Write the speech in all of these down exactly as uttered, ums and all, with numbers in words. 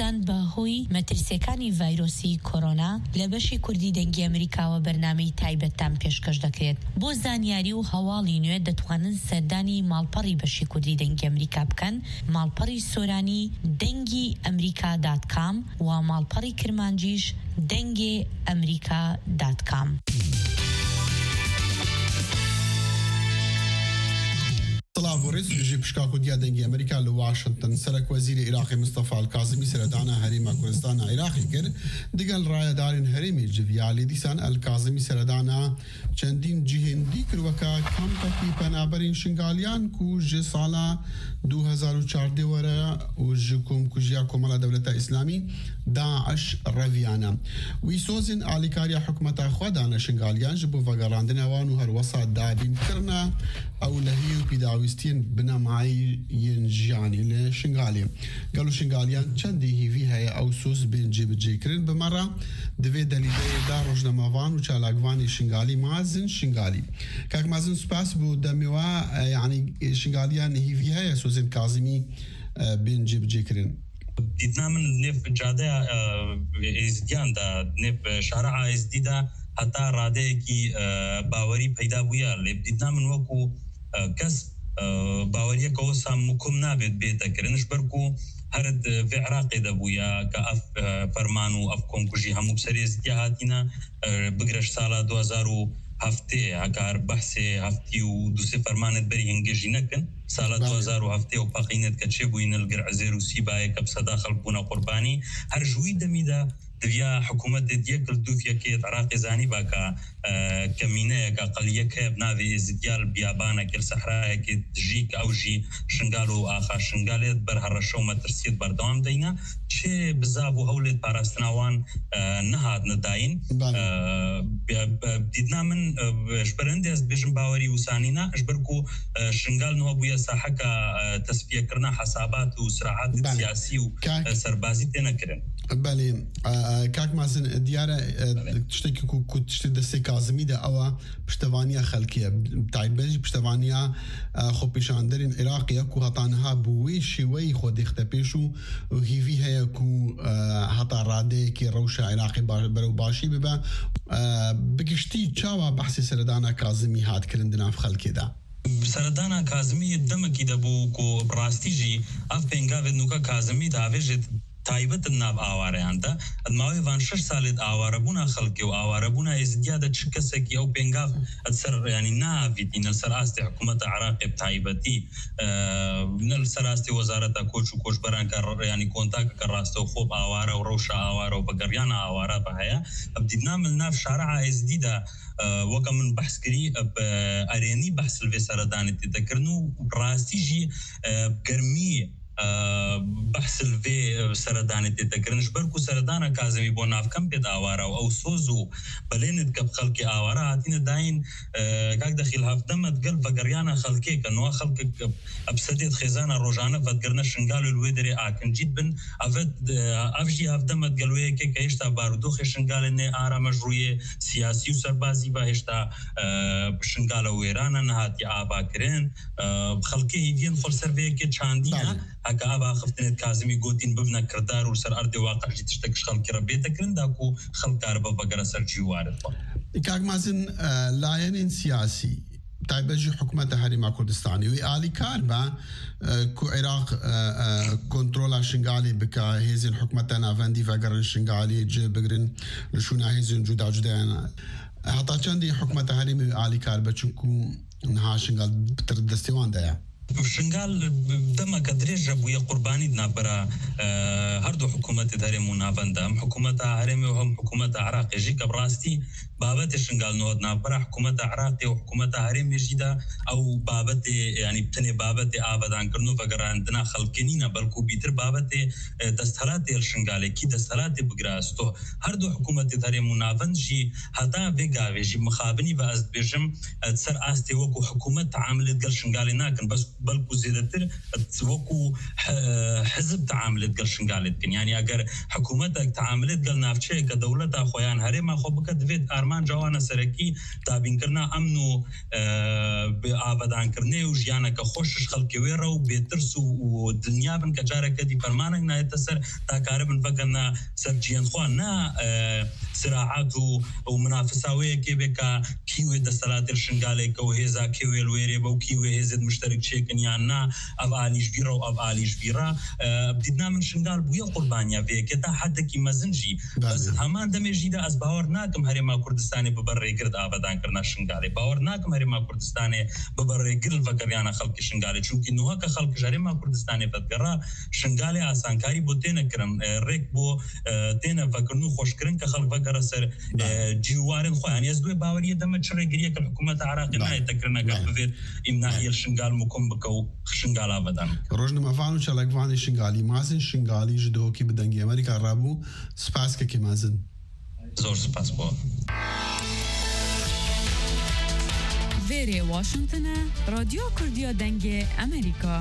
هەڵبژاند بە هۆی مەترسیەکانی ڤایرۆسی کۆرۆنا لە بەشی کوردی دەنگی ئەمریکاوە بەرنامەی تایبەتتان پێشکەش دەکرێت. بۆ زانیاری و هەواڵی نوێ دەتوانن سەردانی ماڵپەڕی بەشی کوردی دەنگی ئەمریکا بکەن، ماڵپەڕی سۆرانی دەنگی ئەمریکا دات کام و ماڵپەڕی کرمانجیش دەنگی ئەمریکا دات کام. طلاب ورئيس جي بشكاكو ديا دنجي أمريكا لواشنطن سرك وزير عراقي مصطفى الكاظمي سردانا هريما كردستان عراقي كر دقل راية دارين هريمي جفيالي ديسان الكاظمي سردانا چندين جهن ديكر وكا كم تكي پنابرين شنگاليان كو جي سالا دو هزار و چارده ورا و جكم كجيا كمالا دولة إسلامي داعش رويانا ويسوزن آليكاريا حكمتا خودانا شنگاليان جبو وغراندنا وانو هر وسط دابين كرنا أو لهيو بيداويستين بنا معي ينجياني لشنغالي قالوا شنغاليان چندي هي فيها أو سوس بين جيب جيكرين بمرة دوي دليلي دا روجنا مافان وچالاقواني شنغالي مازن شنغالي كاك مازن سباس بو دميوا يعني شنغاليان هي فيها سوزن كاظمي بين جيب جيكرين دیدنا من نف جاده ازدیان دا نف شارع ازدی دا حتی راده کی باوری پیدا بویا لب دیدنا من وکو کس باوریه که وسام مکم نابد بیتا کرنش برکو هرد في عراقي دبويا كأف فرمانو أف كونكوجي همو بسري ازدياهاتنا بقرش سالة دو هزار هفته هكار بحثي هفتي ودوسي فرمانت بري هنجي نكن سالة دو هزار هفته وباقينت كتشبوين القرع زيرو سيبايا كبسا داخل بونا قرباني هر جوي دميدا دفيا حكومة ديكل دوفيا كيت عراقي زاني باكا كمينة كقلية كيب نافي ازديال بيابانا كل صحراء كي تجيك أو جي شنغالو آخر شنغاليت بر هرشومة ترسيد بردوام دينا چه بزابو هولد باراستناوان نهاد نداين بديدنا من شبرندز بيجن باوري وسانينا اشبركو شنغال نو بويا ساحكا تسفيه كرنا حسابات وصراعات سياسي وسربازي تينا كرن بالي كاك مازن ديارة تشتكي كو تشتي دستي كاظمي ده أو بشتوانيا خلقية بتاعت بلج بشتوانيا خو بيشاندرين عراقية كو هطانها بوي شوي خو ديختبيشو وهي فيها كو هطا رادي كي روشة عراقي برو باشي ببا بكشتي تشاوا بحثي سردانا كاظمي هاد كرندنا في خلقية ده سردانا كاظمي دمكي دبو كو براستيجي اف بينغاف نوكا كاظمي دافيجت تایبەت ناو ئاوارەیاندا ئەدماوەی وان شش ساڵێت ئاوارەبوونا خەڵکی و ئاوارەبوونا ئێزدیادە چ کەسێکی ئەو پێنگاف ئەسەر ینی ناویتی نەسەر ئاستی حکوومەتە عراقی تایبەتی نەسەر ئاستی وەزارەتە کۆچ و کۆچبەران کە ڕێیانی کۆنتاکە کە ڕاستە و خۆب ئاوارە و ڕەوشە ئاوارە و بەگەڕیانە ئاوارە بە هەیە ئەبدیدنا من ناو شارع ئێزدیدا وەکە من بەحسکری ئەرێنی بەحس لەوێ سەردانێت دەکردن و ڕاستیژی گەرمی بحث الفي سردان تتكرنش بركو سردان كازمي بوناف كم بيد آوارا أو سوزو بليند كب خلقي آوارا هاتين داين كاك دخيل هفتمت قلب فقريانا خلقي كنوا خلقي أبسديت خزانة روجانا فتقرنا شنقالو الويدري آكن جيد بن أفد أفجي هفتمت قلوية كي كيشتا باردوخي شنقال إني آرا مجروية سياسي وسربازي باهشتا شنقالو ويرانا نهاتي آبا كرين بخلقي يدين خل سربيه كي تشاندينا هكا أبا خفتنت كازمي قوتين ببنا كردار وسر أرض واقع جي تشتكش خلق ربيتا كرن داكو خلق عربا بقرا سر جيوارد كاك مازن لاين سياسي تايبجي حكومة هريما كردستاني وآلي كاربا كو عراق كنترولا شنغالي بكا هيزن حكومة نافندي فقرن شنغالي جي بقرن لشونا هيزن جدا جدا حتى چندي حكومة هريما آلي كاربا چونكو نها شنغال بتردستيوان دايا شنغال دما كدريج بويا قرباني نابرا هردو حكومة هرم نافندا هم حكومة هرم وهم حكومة عراق يجي كبراستي بابت شنغال نود نابرا حكومة عراق وحكومة هرم يجيدا او بابت يعني بتني بابت ابدان كرنو فقر عندنا خلقنينا بلكو بيتر بابت دستهلات الشنغالي كي دستهلات بغراستو هردو حكومة هرم نافنجي حتى بيغا يجي مخابني باز بيجم تسر استي وكو حكومة عاملت قال شنغالي ناكن بس بەڵکو زیاتر وەکو حزب تعاملت گەل شنگالێت بکەن یعنی ئەگەر حکوومەتێک تعاملێت گەل ناوچەیە کە دەوڵەتە خۆیان هەرێما خۆ بکە دەبێت ئارمان جوانە سەرەکی دابینکردنا ئەمن و ئاوادانکردنێ و ژیانەکە خۆشش خەڵکی وێڕە و بێترس و دنیا بن کە جارەکە دیپەرمانێک نایێتە سەر تاکارە بن بەگەنە سەر جیێنخوا نا سراعات و و منافساوەیەکێ بێکە کیوێ دەسەڵاتێ شنگالێکە و هێزا کێوێ وێرێ بە و کیوێ هێزت مشترک چێکن یان نا ئەڤ ئالیشبیرە و ئەڤ ئالیشبیرە بدیدنا من شنگال بوویە قوربانیا بێکە تا حدێکی مەزنجی هەمان دەمێژیدا ئەس باوەڕ ناکەم هەرێما کوردستانی ببەڕێگرت ئابەدانکردنا شنگالێ باوەڕ ناکەم هەرێما کوردستانی ببەڕێگرت بەگەڕیانە خەڵکی شنگالێ چونکی نوهەکە خەڵکی هەرێما کوردستانی بەدگەڕا شنگالێ ئاسانکاری بۆ تێنەکردن ڕێک بۆ تێنە بەکردن و خۆشکردن کە خەڵک بەگەڕە سەر جیوارن خۆیان ێز دوێ باوەریە دەمە چڕێگریە کە حکوومەت عراقی نایەتەکردنەکە بێت ئیمناهیە شنگال مکۆم بکە و شنگال ئابەدان ڕۆژنەمەڤان و چەلەکڤانی شنگالی مازن شنگالی ji دۆکی bi dengê Amerîka rabû speskekê mezin زۆر سپاس بۆ Vêrê Washington'a Radyo Kurdiya Dengê Amerîka.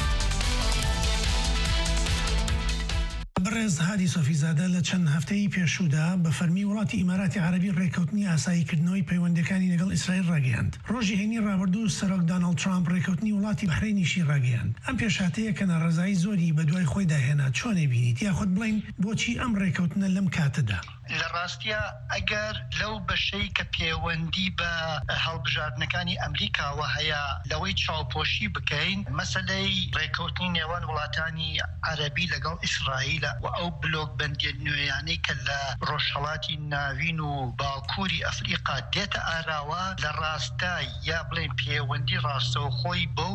برز هادی سۆفیزادە لە چەند هەفتەی پێشوودا بە فەرمی وڵاتی ئیماراتی عەرەبی ڕێکەوتنی ئاساییکردنەوەی پەیوەندەکانی لەگەڵ ئیسرائیل ڕاگەیاند. ڕۆژی هەینی ڕابردوو سەرۆک دۆناڵد ترامپ ڕێکەوتنی وڵاتی بەحرینیشی ڕاگەیاند. ئەم پێشاتەیە کە ناڕەزایی زۆری بە دوای خۆی داهێنا چۆنێ بینیت یاخود بڵین بۆچی ئەم ڕێکەوتنە لەم کاتەدا؟ لە ڕاستیە ئەگەر لەو بەشەی کە پەیوەندی بە هەڵبژاردنەکانی ئەمریکاوە هەیە لەوەی چاوپۆشی بکەین مەسەلەی ڕێکەوتنی نێوان وڵاتانی عەرەبی لەگەڵ ئیسرائیلە و ئەو بلۆک بەندیە نوێیانەی کە لە ڕۆژهەڵاتی ناوین و باکووری ئەفریقا دێتە ئاراوە لە ڕاستە یا بڵێن پەیوەندی ڕاستەوخۆی بەو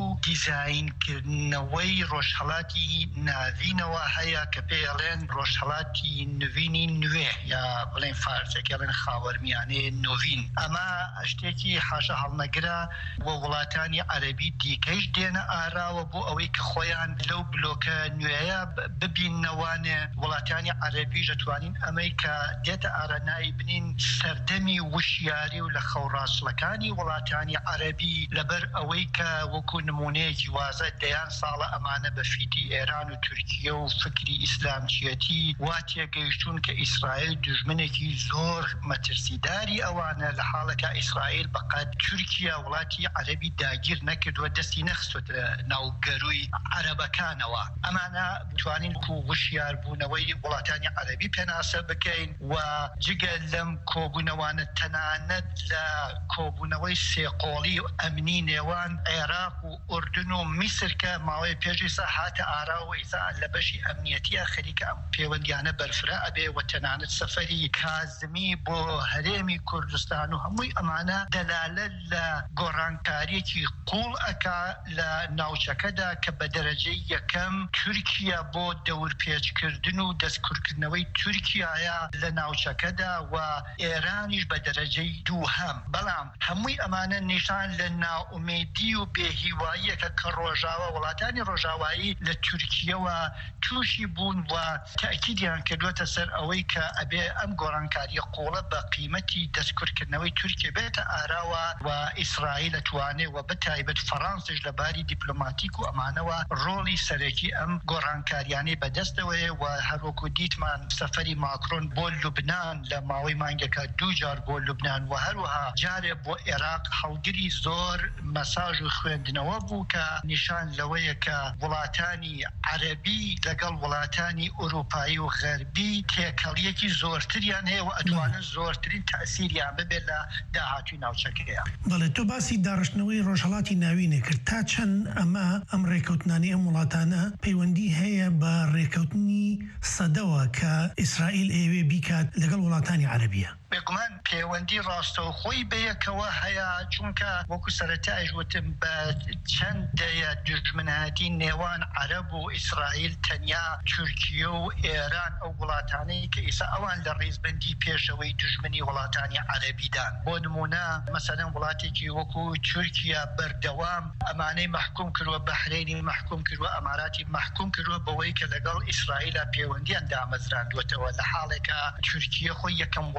دیزاینکردنەوەی ڕۆژهەڵاتی ناوینەوە هەیە کە پێڵێن ڕۆژهەڵاتی نوینی نوێ یا بڵێن فارسێکیڵێن خاوەرمیانەیە نۆڤین ئەمە شتێکی حاشا هەڵنەگرە و وڵاتانی عەرەبی دیکەیش دێنە ئاراوە بۆ ئەوەی کە خۆیان لەو بلۆکە نوێیە ببینەوانێ وڵاتانی عەرەبی دەتوانین ئەمەی کە دێتە ئارەنایی بنین سەردەمی وشیاری و لە خەوڕاستڵەکانی وڵاتانی عەرەبی لەبەر ئەوەی کە وەکو نمونەیەکی وازە دەیان ساڵە ئەمانە بە فیتی ئێران و تورکیە و فکری ئیسلامچیەتی وا تێگەیشتون کە ئیسرائیل دژمنێکی زۆر مەترسیداری ئەوانە لە حاڵەکە ئیسرائیل بەقەد تورکیا وڵاتی عەرەبی داگیر نەکردووە دەستی نەخستوتە ناو گەروی عەرەبەکانەوە ئەمانە بتوانین کو وشیار بوونەوەی وڵاتانی عەرەبی پێناسە بکەین و جگە لەم کۆبوونەوانە تەنانەت لە کۆبوونەوەی سێقۆڵی و ئەمنی نێوان عێراق و ئوردن و میسر کە ماوەی پێشیسا هاتە ئاراوە ئیسا لە بەشی ئەمنیەتیە خەریکە ئەم پەیوەندیانە بەرفرا ئەبێ و تەنانەت سەفەری کازمی بۆ هەرێمی کوردستان و هەمووی ئەمانە دەلالت لە گۆڕانکاریەکی قوڵ ئەکا لە ناوچەکەدا کە بە دەرەجەی یەکەم تورکیا بۆ دەورپێچکردن و دەستکوردکردنەوەی تورکیایە لە ناوچەکەدا و ئێرانیش بە دەرەجەی دووهەم بەڵام هەمووی ئەمانە نیشان لە ناومێدی و بێهیواییەکە کە ڕۆژاوە وڵاتانی ڕۆژاوایی لە تورکیەوە تووشی بوون و تاکیدیان کردوێتە سەر ئەوەی کە ئەبێ ئەم گۆڕانکاریە قوڵە بە قیمەتی دەستکوردکردنەوەی تورکیا بێتە ئاراوە و ئیسرائیل ئەتوانێ و بەتایبەت فەڕەنسش لە باری دیپلۆماتیک و ئەمانەوە ڕۆڵی سەرەکی ئەم گۆڕانکاریانەی بەدەستەوەیە و هەروەکو دیتمان سەفەری ماکرۆن بۆ لوبنان لە ماوەی مانگەکە دوو جار بۆ لوبنان و هەروەها جارێ بۆ عێراق هەڵگری زۆر مەساژ و خوێندنەوە بوو کە نیشان لەوەیە کە وڵاتانی عەرەبی لەگەڵ وڵاتانی ئوروپایی و غەربی تێکەڵیەکی زۆرتریان هەیە و ئەتوانن زۆرترین تەئسیریان ببێت لە داهاتووی ناوچەکەیە. بەڵێ تۆ باسی داڕشتنەوەی ڕۆژهەڵاتی ناوینێ کرد تا چەند ئەمە ئەم ڕێکەوتنانی ئەم وڵاتانە پەیوەندی هەیە بە ڕێکەوتنی سەدەوە کە ئیسرائیل ئێوێ بیکات لەگەڵ وڵاتانی عەرەبیە. بێگومان پەیوەندی ڕاستەوخۆی بەیەکەوە هەیە چونکە وەکو سەرەتایش وتم بە چەندەیە دژمنایەتی نێوان عەرەب و ئیسرائیل تەنیا تورکیە و ئێران ئەو وڵاتانەی کە ئێستا ئەوان لە ڕێزبەندی پێشەوەی دژمنی وڵاتانی عەرەبیدان بۆ نمونە مەسەلەن وڵاتێکی وەکو تورکیا بەردەوام ئەمانەی محکوم کردووە بەحرینی محکوم کردووە ئەماراتی محکوم کردووە بەوەی کە لەگەڵ ئیسرائیل پەیوەندیان دامەزراندوێتەوە لە حاڵێکە تورکیە خۆی یەکەم وڵات بۆ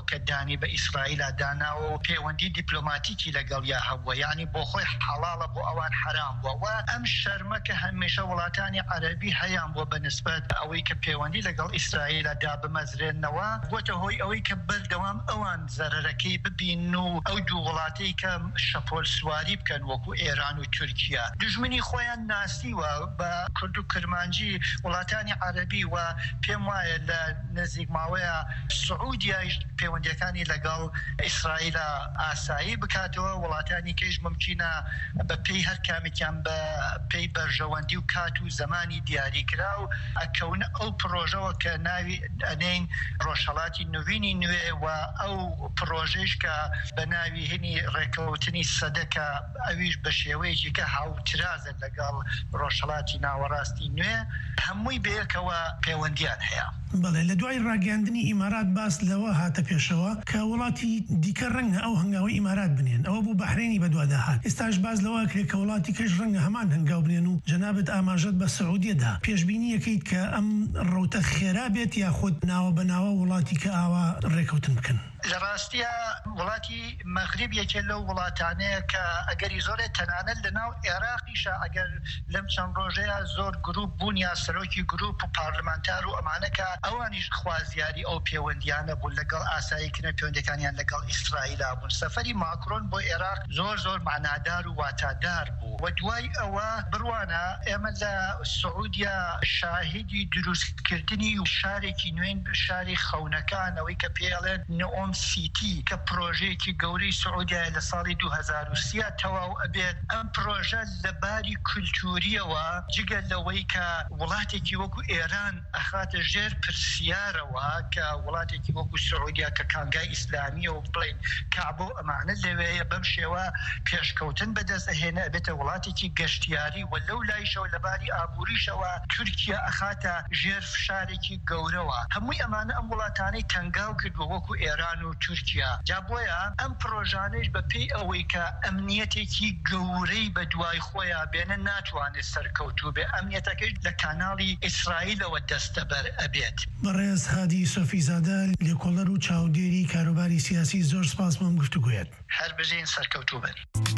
کە دانی بە ئیسرائیل دانا و پەیوەندی دیپلۆماتیکی لەگەڵ یا هەبووە یعنی بۆ خۆی حەڵاڵە بۆ ئەوان حرام بووە و ئەم شەرمە کە هەمیشە وڵاتانی عەرەبی هەیان بۆ بەنسبەت ئەوەی کە پەیوەندی لەگەڵ ئیسرائیلە دا بمەزرێنەوە بۆتە هۆی ئەوەی کە بەردەوام ئەوان زەرەرەکەی ببین و ئەو دوو وڵاتەی کە شەپۆل سواری بکەن وەکو ئێران و تورکیا دژمنی خۆیان ناسیوە بە کورد و کرمانجی وڵاتانی عەرەبی و پێم وایە لە نزیک ماوەیە سعودیایش پەیوەندیەکانی لەگەڵ ئیسرائیلە ئاسایی بکاتەوە وڵاتانی کەش ممکنە بە پێی هەر کامێکیان بە پێی بەرژەوەندی و کات و زمانی دیاری کرا و ئەکەونە ئەو پرۆژەوە کە ناوی ئەنین ڕۆژهەڵاتی نوێنی نوێ و ئەو پرۆژەش کە بە ناوی هێنی ڕێکەوتنی سەدەکە ئەویش بە شێوەیەکی کە هاوترازە لەگەڵ ڕۆژهەڵاتی ناوەڕاستی نوێ هەمووی بەیەکەوە پەیوەندیان هەیە. بەڵێ لە دوای ڕاگەاندنی ئیمارات باس لەوە هاتە پێشەوە کە وڵاتی دیکە ڕەنگە ئەو هەنگاوی ئیمارات بنێن ئەوە بوو بەحرێنی بەدووادا هات ئێستاش باز لەوە کرێت کە وڵاتی کەش ڕەنگە هەمان هەنگاو بنێن و جەنابەت ئاماژەت بە سعودیەدا پێشبینی یەکەیت کە ئەم ڕەوتە خێرا بێت یاخود ناوە بەناوە وڵاتی کە ئاوا ڕێکەوتن بکەن. لە ڕاستیە وڵاتی مەغریب یەکێ لەو وڵاتانەیە کە ئەگەری زۆرێ تەنانەت لە ناو عێراقیشە ئەگەر لەم چەند ڕۆژەیە زۆر گروپ بوون یا سەرۆکی گروپ و پارلمانتار و ئەمانەکە ئەوانیش خوازیاری ئەو پەیوەندیانە بوون لەگەڵ ئاساییکردنە پەیوەندیەکانیان لەگەڵ ئیسرائیلا بوون سەفەری ماکرۆن بۆ عێراق زۆر زۆر معنادار و واتادار بوو و دوای ئەوە بڕوانە ئێمە لە سعودیا شاهدی دروستکردنی و شارێکی نوێن شاری خەونەکان ئەوەی کە پێڵێن نئۆم سیتی کە پرۆژەیەکی گەورەی سعودیا لە ساڵی دوو هەزار و سێ تەواو ئەبێت ئەم پرۆژە لە باری کولتوریەوە جگە لەوەی کە وڵاتێکی وەکو ئێران ئەخاتە ژێر پرسیارەوە کە وڵاتێکی وەکو سعودیا کە کانگای ئیسلامی و بڵین کابۆ ئەمانە لەوەیە بەم شێوە پێشکەوتن بەدەست ئەهێنە ئەبێتە وڵاتێکی گەشتیاری و لەو لایشەوە لە باری ئابووریشەوە تورکیا ئەخاتە ژێر فشارێکی گەورەوە هەمووی ئەمانە ئەم وڵاتانەی تەنگاو کردووە وەکو ئێران و تورکیا جا بۆیە ئەم پرۆژانەش بە پێی ئەوەی کە ئەمنیەتێکی گەورەی بە دوای خۆیان بێنە ناتوانێت سەرکەوتوو بێ ئەمنیەتەکەش لە کاناڵی ئیسرائیلەوە دەستەبەر ئەبێت. بەڕێز هادی سۆفیزادە لێکۆڵەر و چاودێری کاروباری سیاسی زۆر سپاسمان گفتوگوێت. هەر بژین سەرکەوتوو بن.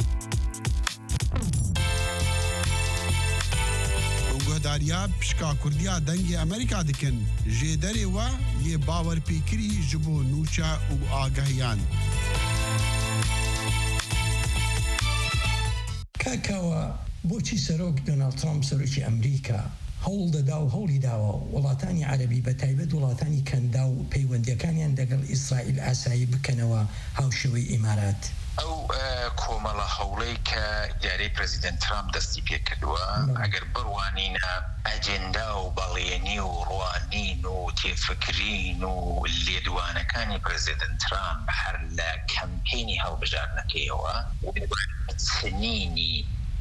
گۆداریا پشکا کوردیا دەنگی ئەمریکا دکن ژێدەرێ وە یێ باوەرپێکری ji bo nûça û agahiyan. کاکاوە بۆچی سەرۆک دۆناڵد ترامپ سەرۆکی ئەمریکا هەوڵ دەدا و هەوڵی داوە وڵاتانی عەرەبی بە تایبەت وڵاتانی کەندا و پەیوەندیەکانیان لەگەڵ ئیسرائیل ئاسایی بکەنەوە هاوشێوەی ئیمارات؟ ئەو کۆمەڵە هەوڵەی کە یاری پرەزیدنت ترامپ دەستی پێ کردووە ئەگەر بڕوانینە ئەجێندا و بەڵێنی و ڕوانین و تێفکرین و لێدوانەکانی پرەزیدنت ترامپ هەر لە کەمپینی هەڵبژارنەکەیەوە چنینی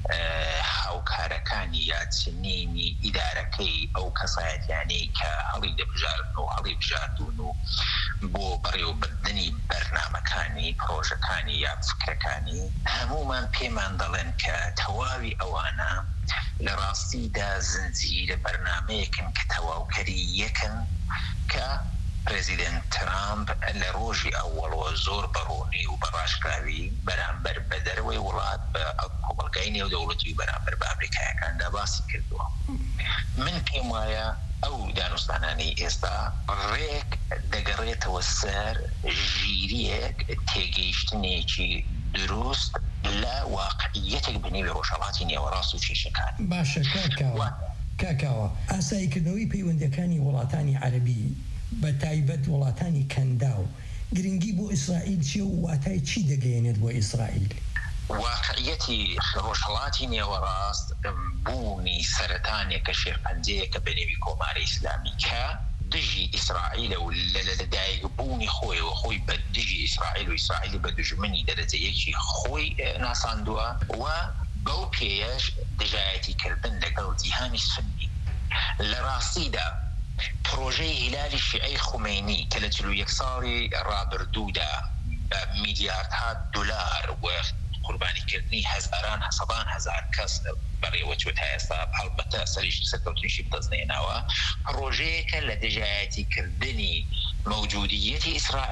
هاوکارەکانی یا چنینی ئیدارەکەی ئەو کەسایەتیانەی کە هەڵی دەبژاردن و هەڵی بژاردون و بۆ بەڕێوەبردننی بەرنامەکانی پرۆژەکانی یا فکرەکانی هەمومان پێمان دەڵێن کە تەواوی ئەوانە لە ڕاستیدا زنجیرە بەرنامەیەکن کە تەواوکەری یەکن کە پرەزیدنت ترامپ لە ڕۆژی ئەوەڵەوە زۆر بەڕۆنی و بەڕاشکراوی بەرامبەر بە دەروەی وڵات بە کۆمەلگای نێودەوڵەتی و بەرامبەر بە ئەمریکایەکاندا باسی کردووە. من پێم وایە ئەو دانوستانانی ئێستا ڕێک دەگەڕێتەوە سەر ژیریەک تێگەیشتنێکی دروست لە واقعیەتێک بنێوی ڕۆژهەڵاتی نێوەڕاست و کێشەکان. باشە کاکاوە کاکاوە ئاساییکردنەوەی پەیوەندیەکانی وڵاتانی عەرەبی بە تایبەت وڵاتانی کەندا و گرنگی بۆ ئیسرائیل چیە و واتای چی دەگەیەنێت بۆ ئیسرائیل؟ واقعیەتی ڕۆژهەڵاتی نێوەڕاست بوونی سەرەتانێکە شێرپەنجەیەکە بەنێوی کۆماری ئیسلامی کە دژی ئیسرائیلە و لەدایک بوونی خۆیەوە خۆی بە دژی ئیسرائیل و ئیسرائیلی بە دژمنی دەرەجەیەکی خۆی ناساندووە و بەو پێیەش دژایەتیکردن لەگەڵ جیهانی سنی. لە ڕاستیدا پرۆژەی هیلالی شیعەی خومینی کە لە چلو یەک ساڵی ڕابردوودا بە میلیاردها دلار و قوربانیکردنی هەزاران سەدان هەزار کەس بەڕێوە چوتە ئێستا هەڵبەتە سەریشی سەرکەوتنیشی بدەستێناوە پرۆژەیەکە لە دژایەتیکردنی مەوجودیەتی ئیسرائیل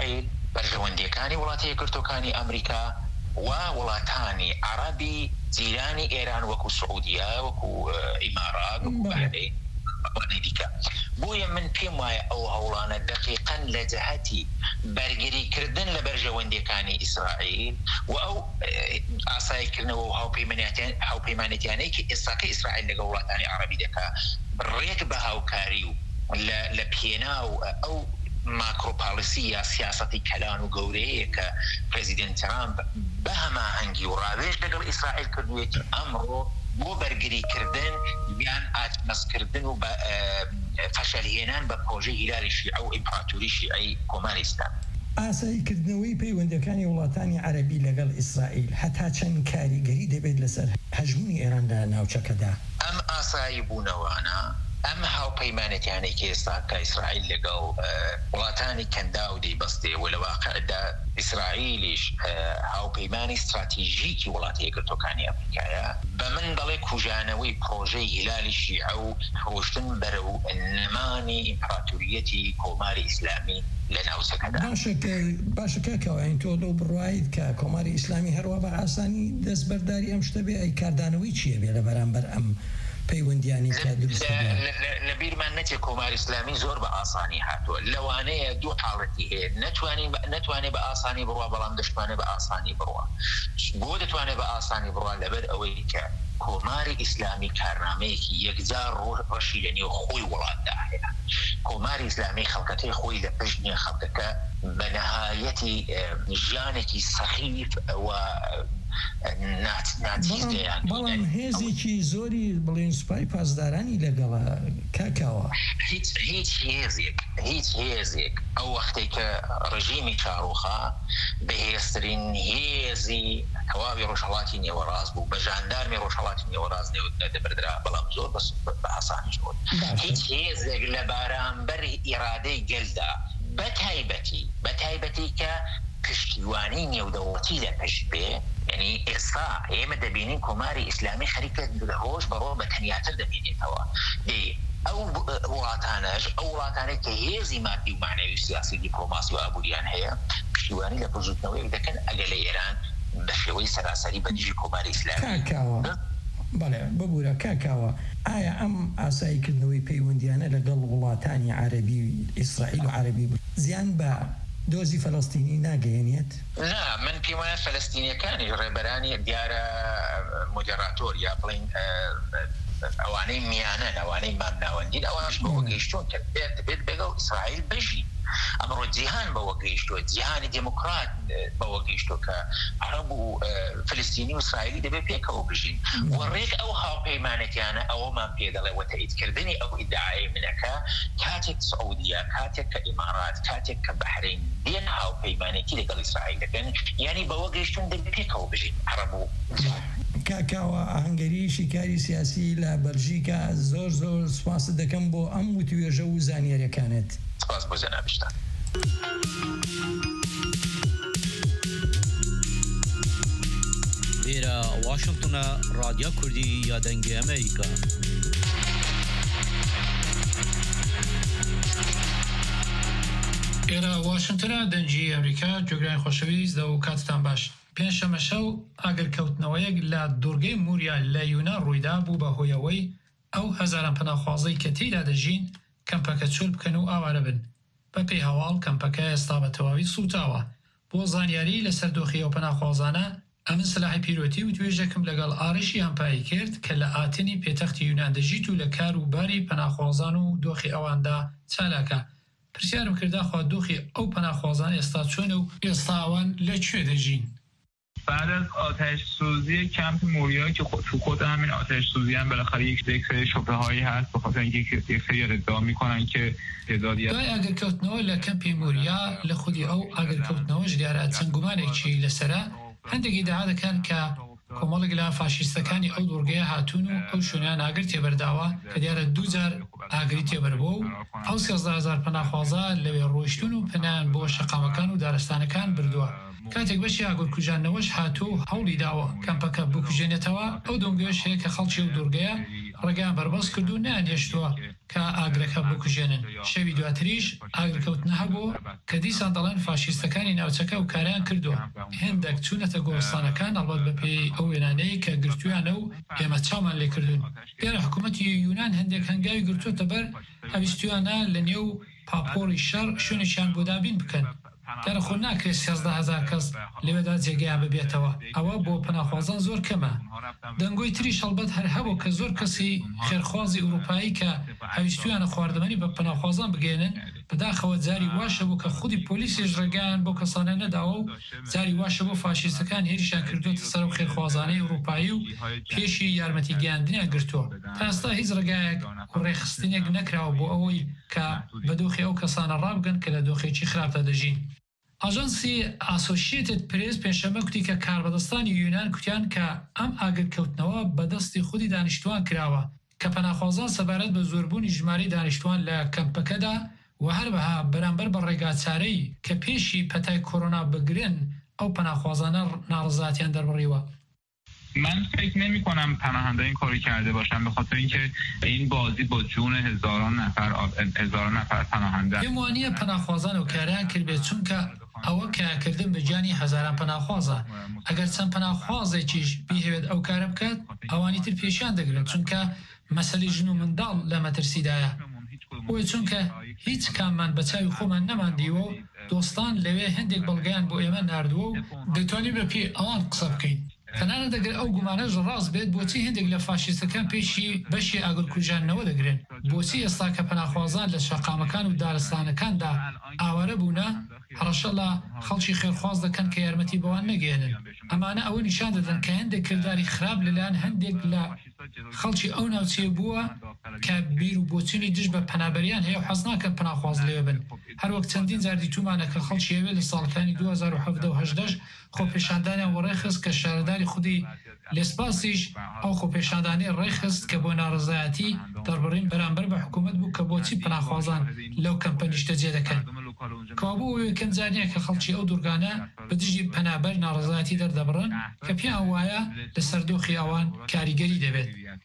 بەرژەوەندیەکانی وڵاتی یەکگرتووەکانی ئەمریکا و وڵاتانی عەرەبی جیرانی ئێران وەکو سعودیا وەکو ئیمارات وەکو بەحرین وانەی دیکە. بۆیە من پێم وایە ئەو هەوڵانە دقیقاً لە جەهەتی بەرگریکردن لە بەرژەوەندیەکانی ئیسرائیل و ئەو ئاساییکردنەوە و هاوپەیمانێتیانەی کە ئێستاکە ئیسرائیل لەگەڵ وڵاتانی عەرەبی دەکا ڕێک بە هاوکاری و لە پێناو ئەو ماکرۆپالیسی یا سیاسەتی کەلان و گەورەیە کە پرێزیدنت ترامپ بە هەماهەنگی و ڕاوێژ لەگەڵ ئیسرائیل کردوێتی ئەمڕۆ بۆ بەرگریکردن یان ئاتمەسکردن و فەشەلهێنان بە پرۆژەی هیلالی شیعە و ئیمپراتوری شیعەی کۆماری ئیسلام. ئاساییکردنەوەی پەیوەندەکانی وڵاتانی عەرەبی لەگەڵ ئیسرائیل هەتا چەند کاریگەری دەبێت لەسەر هەژمونی ئێران لە ناوچەکەدا؟ ئەم ئاسایی بوونەوانە ئەم هاوپەیمانێتیانەی کە ئێستا کە ئیسرائیل لەگەڵ وڵاتانی کەندا و دەیبەستێ و لە واقعدا ئیسرائیلیش هاوپەیمانی استراتیژیکی وڵاتی یەکگرتووەکانی ئەمریکایە بە من دەڵێ کوژانەوەی پرۆژەی هیلالی شیعە و ڕۆشتن بەرەو نەمانی ئیمپراتوریەتی کۆماری ئیسلامی لە ناوچەکەدا. باشە کاکەوە تۆ لەو بڕوایت کە کۆماری ئیسلامی هەروە بە ئاسانی دەستبەرداری ئەم شتە بێ ئەی کاردانەوەی چییە بێ لە بەرامبەر ئەم پەیوەندیانی کە دروست لە بیرمان نەچێت کۆماری ئیسلامی زۆر بە ئاسانی هاتووە. لەوانەیە دوو حاڵەتی هەیە، نەتوانێت بە ئاسانی بڕوا بەڵام دەشتوانێت بە ئاسانی بڕوا. بۆ دەتوانێت بە ئاسانی بڕوا لەبەر ئەوەی کە کۆماری ئیسلامی کارنامەیەکی یەکجار ڕۆژی لە نێو خۆی وڵاتدا هەیە. کۆماری ئیسلامی خەڵکەکەی خۆی لە پشت نییە، خەڵکەکە بە نەهایەتی ژیانێکی سەخیف و بەڵام هێزێکی زۆری بڵێن سوپای پاسدارانی لەگەڵە کاکاوە. هیچ هیچ هێزێک هیچ هێزێک ئەو وەختێک کە ڕژیمی چاڕوخا بەهێزترین هێزی تەواوی ڕۆژهەڵاتی نێوەڕاز بوو، بە ژاندارمی ڕۆژهەڵاتی نێوەڕاز دەبردرا، بەڵام زۆر بە ئاسانی شد. هیچ هێزێک لە بارامبەر ئیرادەی گەلدا بە تایبەتی بە تایبەتی کە پشتیوانی نێودەوڵەتی لە پشت بێ، یعنی ئێستا ئێمە دەبینین کۆماری ئیسلامی خەریکە ڕۆژ بەڕۆ بە تەنیاتر دەبینێتەوە. ئەو وڵاتانەش ئەو وڵاتانەی کە هێزی مادی و معنەوی سیاسی دیپلۆماسی و ئابووریان هەیە پشتیوانی لە پڕژوتنەوەی دەکەن ئەگە لە ئێران بە شێوەی سەراسەری بە دژی کۆماری ئیسلامی. کاکاوە بەڵێ ببوورە کاکاوە، ئایا ئەم ئاساییکردنەوەی پەیوەندیانە لەگەڵ وڵاتانی عەرەبی ئیسرائیل و عەرەبی زیان بە دۆزی فەلەستینی ناگەیەنێت؟ نا، من پێم وایە فەلەستینیەکانی ڕێبەرانی دیارە مۆدێراتۆر یا بڵین ئەوانەی میانە ئەوانەی مامناوەندین ئەوانش بەوە گەیشتوون کە دەبێت بەگەڵ ئیسرائیل بژین. ئەمڕۆ جیهان بەوە گەیشتووە، جیهانی دموکرات بەوە گەیشتووە کە عەرەب و فلستینی و ئیسرائیلی دەبێت پێکەوە بژین. وەڕێک ئەو هاوپەیمانێتیانە ئەوەمان پێ دەڵێ وە تاییدکردنی ئەو ئیدعای منەکە کاتێک سعودیا، کاتێک کە ئیمارات، کاتێک کە بەحرین دێن هاوپەیمانێتی لەگەڵ ئیسرائیل دەکەن، یعنی بەوە گەیشتون دەبێت پێکەوە بژین عەرەب و کاکاوە ئاهەنگەری شیکاری سیاسی لە بەلژیکا زۆر زۆر سوپاست دەکەم بۆ ئەم وتوێژە و زانیاریەکانت. سپاس بۆ جەنابشتان. لێرە واشنگتنە رادیۆ کوردی یادەنگی ئەمریکا. ئێرە واشنگتنە دەنگی ئەمریکا، جۆگرانی خۆشەویست دە و کاتتان باش. پێنجشەمە شەو ئاگرکەوتنەوەیەک لە دوورگەی موریا لە یونان ڕوویدا بوو بە هۆیەوەی ئەو هەزاران پەناخوازەی کە تێیدا دەژین کەمپەکە چۆل بکەن و ئاوارە بن. بەپێی هەواڵ کەمپەکە ئێستا بە تەواوی سوتاوە. بۆ زانیاری لەسەر دۆخی ئەو پەناخوازانە ئەمن سلاحی پیرۆتی و توێژەکەم لەگەڵ ئاڕشی هەمپایی کرد کە لە ئاتنی پێتەختی یونان دەژیت و لە کار و باری پەناخوازان و دۆخی ئەواندا چالاکە. پرسیارم کردا خوا دۆخی ئەو پەناخوازان ئێستا چۆنە و ئێستا ئەوان لەکوێ دەژین؟ بعد از آتش سوزی کمپ موریا که تو خود همین آتش سوزی هم بالاخره یک سری شبهه هایی هست، به خاطر اینکه یک سری ادعا میکنن که تعدادی دوای ئاگرکەوتنەوە لە کەمپی موریا لە خودی ئەو ئاگرکەوتنەوەش دیارە چەند گومانێکی لەسرە هەندێکی داوا دەکەن کە کۆمەڵێک لە فاشیستەکانی ئەو دوورگەیە هاتوون و ئەو شوێنیان ئاگر تێبەرداوە کە دیارە دووجار ئاگری تێبەربووە و ئەو سێزدە هەزار پەناخوازە لەوێ ڕۆیشتون و پەنایان بۆ شەقامەکان و دارستانەکان بردووە. کاتێک بەشی ئاگرکوژانەوەش هاتوو هەوڵی داوە کەمپەکە بکوژێنێتەوە ئەو دۆنگەش هەیە کە خەڵکی و دوورگەیە ڕێگەیان بەربەست کرد و نانهێشتووە کە ئاگرەکە بکوژێنن. شەوی دواتریش ئاگرکەوتنە هەبوو کە دیسان دەڵێن فاشیستەکانی ناوچەکە و کاریان کردووە. هێندێک چوونەتە گۆڕستانەکان ئەڵبەت بەپێی ئەو وێنانەی کە گرتویانە و ئێمە چاومان لێکردوون. لێرە حکوومەتی یونان هەندێک هەنگاوی گرتووەتە بەر هەویستویانە لە نێو پاپۆری شەڕ شوێنێکیان بۆ دابین بکەن. دیارە خۆ ناکرێت سیازدە هەزار کەس لەوێدا جێگەیان ببێتەوە. ئەوە بۆ پەناخوازان زۆر کەمە. دەنگۆی تریش هەڵبەت هەر هەبوو کە زۆر کەسی خێرخوازی ئوروپایی کە هەویستویانە خواردنی بە پەناخوازان بگەێنن بەداخەوە جاری واشە بوو کە خودی پۆلیسیش ڕێگەیان بۆ کەسانە نەداوە و جاری واشە بۆ فاشیستەکان هێرشیان کردوتە سەر و خێرخوازانەی ئوروپایی و پێشی یارمەتی گەیاندنیان گرتووە. تا ئێستا هیچ ڕێگایەک و ڕێخستنێک نەکراوە بۆ ئەوەی کە بە دۆخی ئەو کەسانە ڕابگەن کە لە دۆخێکی خراپە دەژین. ئاژانسی ئاسۆشیێتد پرێس پێنجشەممە کوتی کە کاربەدەستانی یونان کوتیان کە ئەم ئاگرکەوتنەوە بەدەستی خودی دانیشتوان کراوە کە پەناخوازان سەبارەت بە زۆربوونی ژماری دانیشتوان لە کەمپەکەدا و هەروەها بەرامبەر بە ڕێگاچارەی کە پێشی پەتای کۆرۆنا بگرن ئەو پەناخوازانە ناڕزاتیان دەربڕیوە. من فکر نمی کنم پناهنده این کاری کرده باشن به خاطر اینکه این بازی با جون هزاران نفر هزاران نفر پناهنده پێم وانییە پەناخوازان و کاریان کردبێت چونکە ئەوە کاکردن بە گیانی هەزاران پەناخوازە. ئەگەر چەند پەناخوازێکیش بیهەوێت ئەو کارە بکات ئەوانی تر پێشیان دەگرێت چونکە مەسەلی ژن و منداڵ لە مەترسیدایە. بۆیە چونکە هیچ کاممان بە چاوی خۆمان نەماندیوە و دۆستان لەوێ هەندێک بەڵگەیان بۆ ئێمە ناردووە و دەتوانین بە پێی ئەوان قسە بکەین. تەنانە دەگەر ئەو گومانەش ڕاست بێت بۆچی هەندێک لە فاشیستەکان پێشی بەشی ئاگرکوژانەوە دەگرن. بۆچی ئێستا کە پەناخوازان لە شەقامەکان و دارستانەکاندا ئاوارە بوونە هەڕەشە لە خەڵکی خێرخواز دەکەن کە یارمەتی بەوان نەگەێنن. ئەمانە ئەوە نیشان دەدەن کە هەندێک کردداری خراپ لەلایەن هەندێک لە خەڵکی ئەو ناوچێ بووە کە بیر و بۆچوونی دژ بە پەنابەریان هەیە و حەز ناکەن پەناخواز لێ بن. هەروەک چەندین جاردی تومانە کە خەڵکی ئەوێ لە ساڵەکانی دوو هەزار و هەڤدە و هەژدە خۆپێشاندانیان وەڕێخست کە شارەداری خودی لێسپاسیش ئەو خۆپێشاندانی ڕێخست کە بۆ ناڕزایەتی دەربڕین بەرامبەر بە حکوومەت بوو کە بۆچی پەناخوازان لەو کەمپەنیشتە جێ دەکەن. کابوو یەکەم جاریە کە خەڵکی ئەو دوورگانە بەدژی پەنابەر ناڕزایەتی دەردەبڕن کە پێیان وایە لە سەردۆخی ئەوان کاریگەری دەبێت.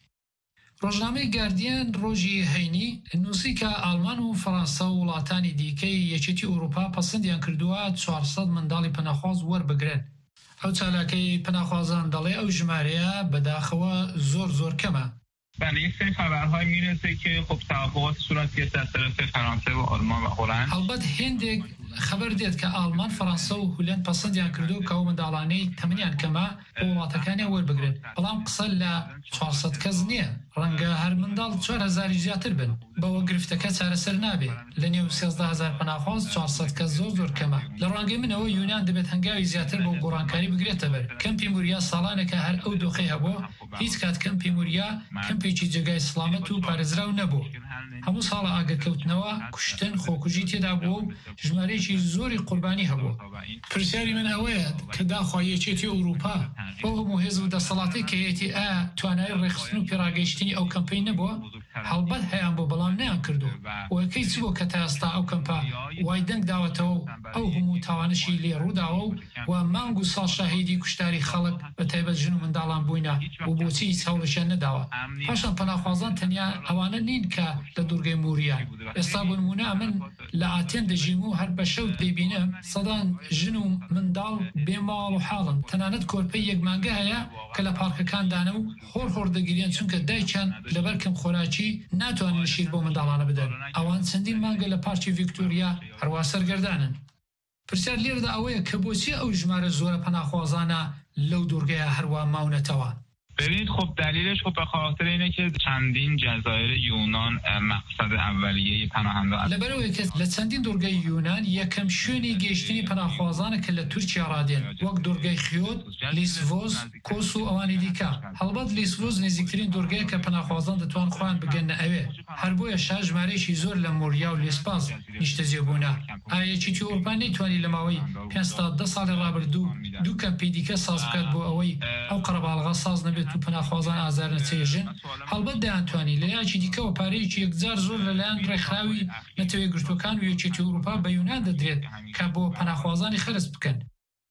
ڕۆژنامەی گاردیان ڕۆژی هەینی نووسی کە ئالمان و فەڕەنسا و وڵاتانی دیکەی یەکێتی ئوروپا پەسەندیان کردووە چوارسەد منداڵی پەناخواز وەربگرن. ئەو چالاکەی پەناخوازان دەڵێ ئەو ژمارەیە بەداخەوە زۆر زۆر کەمە. بله یک سری خبرهای میرسه که خب توافقات صورت گرفته از طرف فرانسه و آلمان و هلند. البته هندێک خبر دێت کە ئالمان فەڕەنسا و هولەند پەسەندیان کردو کە ئەو منداڵانەی تەمەنیان کەمە بۆ وڵاتەکانیان وەربگرن. بەڵام قسە لە چوارسەد کەس نییە. ڕەنگە هەر منداڵ چوار هەزاری زیاتر بن. بەوە گرفتەکە چارەسەر نابێت. لە نێو سیازدە هەزار پەناخواز چوارسەد کەس زۆر زۆر کەمە. لە ڕوانگەی منەوە یونان دەبێت هەنگاوی زیاتر بۆ گۆڕانکاری بگرێتە بەر. کەمپی موریا ساڵانێکە هەر ئەو دۆخەی هەبوو هیچ کات کەمپی موریا کەمپێکی جێگای سڵامەت و پارێزراو نەبوو. هەموو ساڵە ئاگرکەوتنەوە کوشتن خۆکوژی تێدا بوو و ژمارەیەکی زۆری قوربانی هەبوو. پرسیاری من ئەوەیە کە داخوا یەکێتی ئەوروپا بۆ هەموو هێز و دەسەڵاتی کە هەیەتی ئا توانای ڕێخستن و پێڕاگەیشتنی ئەو کەمپەی نەبووە هەڵبەت هەیان بۆ بەڵام نەیان کردو. وەکەی چ بۆ کە تا ئێستا ئەو کەمپە وای دەنگ داوەتەوە و ئەو هەموو تاوانشی لێ ڕووداوە و و مانگ و ساڵ شاهیدی کوشتاری خەڵک بە تایبەت ژن و منداڵان بووینە و بۆچی هیچ هەوڵیشیان نەداوە. پاشان پەناخوازان تەنیا ئەوانە نین کە لە دوورگەی موریان. ئێستا بۆ نمونە من لە ئاتێن دەژیم و هەر بە شەوت دەیبینم سەدان ژن و منداڵ بێماڵ و حاڵن. تەنانەت کۆرپەی یەک مانگە هەیە کە لە پارکەکاندانە و هۆر هۆر دەگیرێن چونکە دایکیان لەبەر کەم خۆراکی ناتوانن شیر بۆ منداڵانە بدەن. ئەوان چەندین مانگە لە پارکی ڤیکتۆریا هەروە سەرگەردانن. پرسیار لێرەدا ئەوەیە کە بۆچی ئەو ژمارە زۆرە پەناخوازانە لەو دوورگەیە هەروە ماونەتەوە. ببینید خب دلیلش خب به خاطر اینه که چندین جزایر یونان مقصد اولیه پناهنده است. لبروی که لچندین دورگای یونان یکم شونی گشتنی پناهخوازان که لتورکیا رادین وقت دورگای خیوت، لیسووس، کوس و اوانی دیکا. البته لیسووس نزدیکترین دورگای که پناهخوازان دتوان خوان بگن اوه. هر بوی شش مریشی زور لموریا و لیسپاس نشته بونه. آیا چی تو اروپا نتوانی لماوی پنجاه سال رابردو دو کمپی دیکا ساز کرد بو اوی او قربالغا ساز نبی تو پناهخوازان ئازار نەچێژن هەڵبەت دەیانتوانی لە یاکی دیکەوە پارەیەکی یەکجار زۆر لەلایەن ڕێکخراوی نەتەوەی گرتوەکان و یەکێتی ئەوروپا بە یونان دەدرێت کە بۆ پەناهخوازانی خەرج بکەن.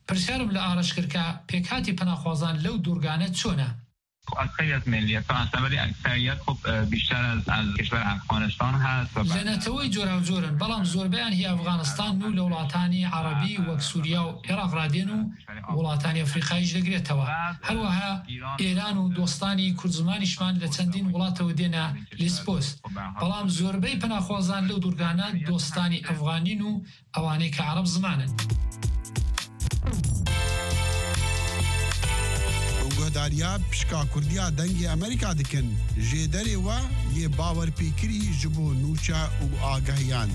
پرسیارم لە ئارەشکردکە پێکهاتی پەناخوازان لەو دوورگانە چۆنە؟ اکثریت ملیت هستن ولی اکثریت خب بیشتر از از کشور افغانستان هست لەنەتەوەی جۆرا و جۆرن بەڵام زۆربیان هی ئەفغانستان و لە وڵاتانی عەرەبی وەک سووریا و عێراق ڕادێن و وڵاتانی ئەفریقایش دەگرێتەوە. هەروەها ئێران و دۆستانی کوردزمانیشمان لە چەندین وڵاتەوە دێنە لیسپۆس. بەڵام زۆربەی پەناخوازان لەو دوورگانە دۆستانی ئەفغانین و ئەوانەی کە عەرەب زمانن. گۆداریا پشکا کوردیا دەنگی ئەمریکا دکن ژێ دەرێوە یێ باوەرپێکری ji bo nûça û agahiyan.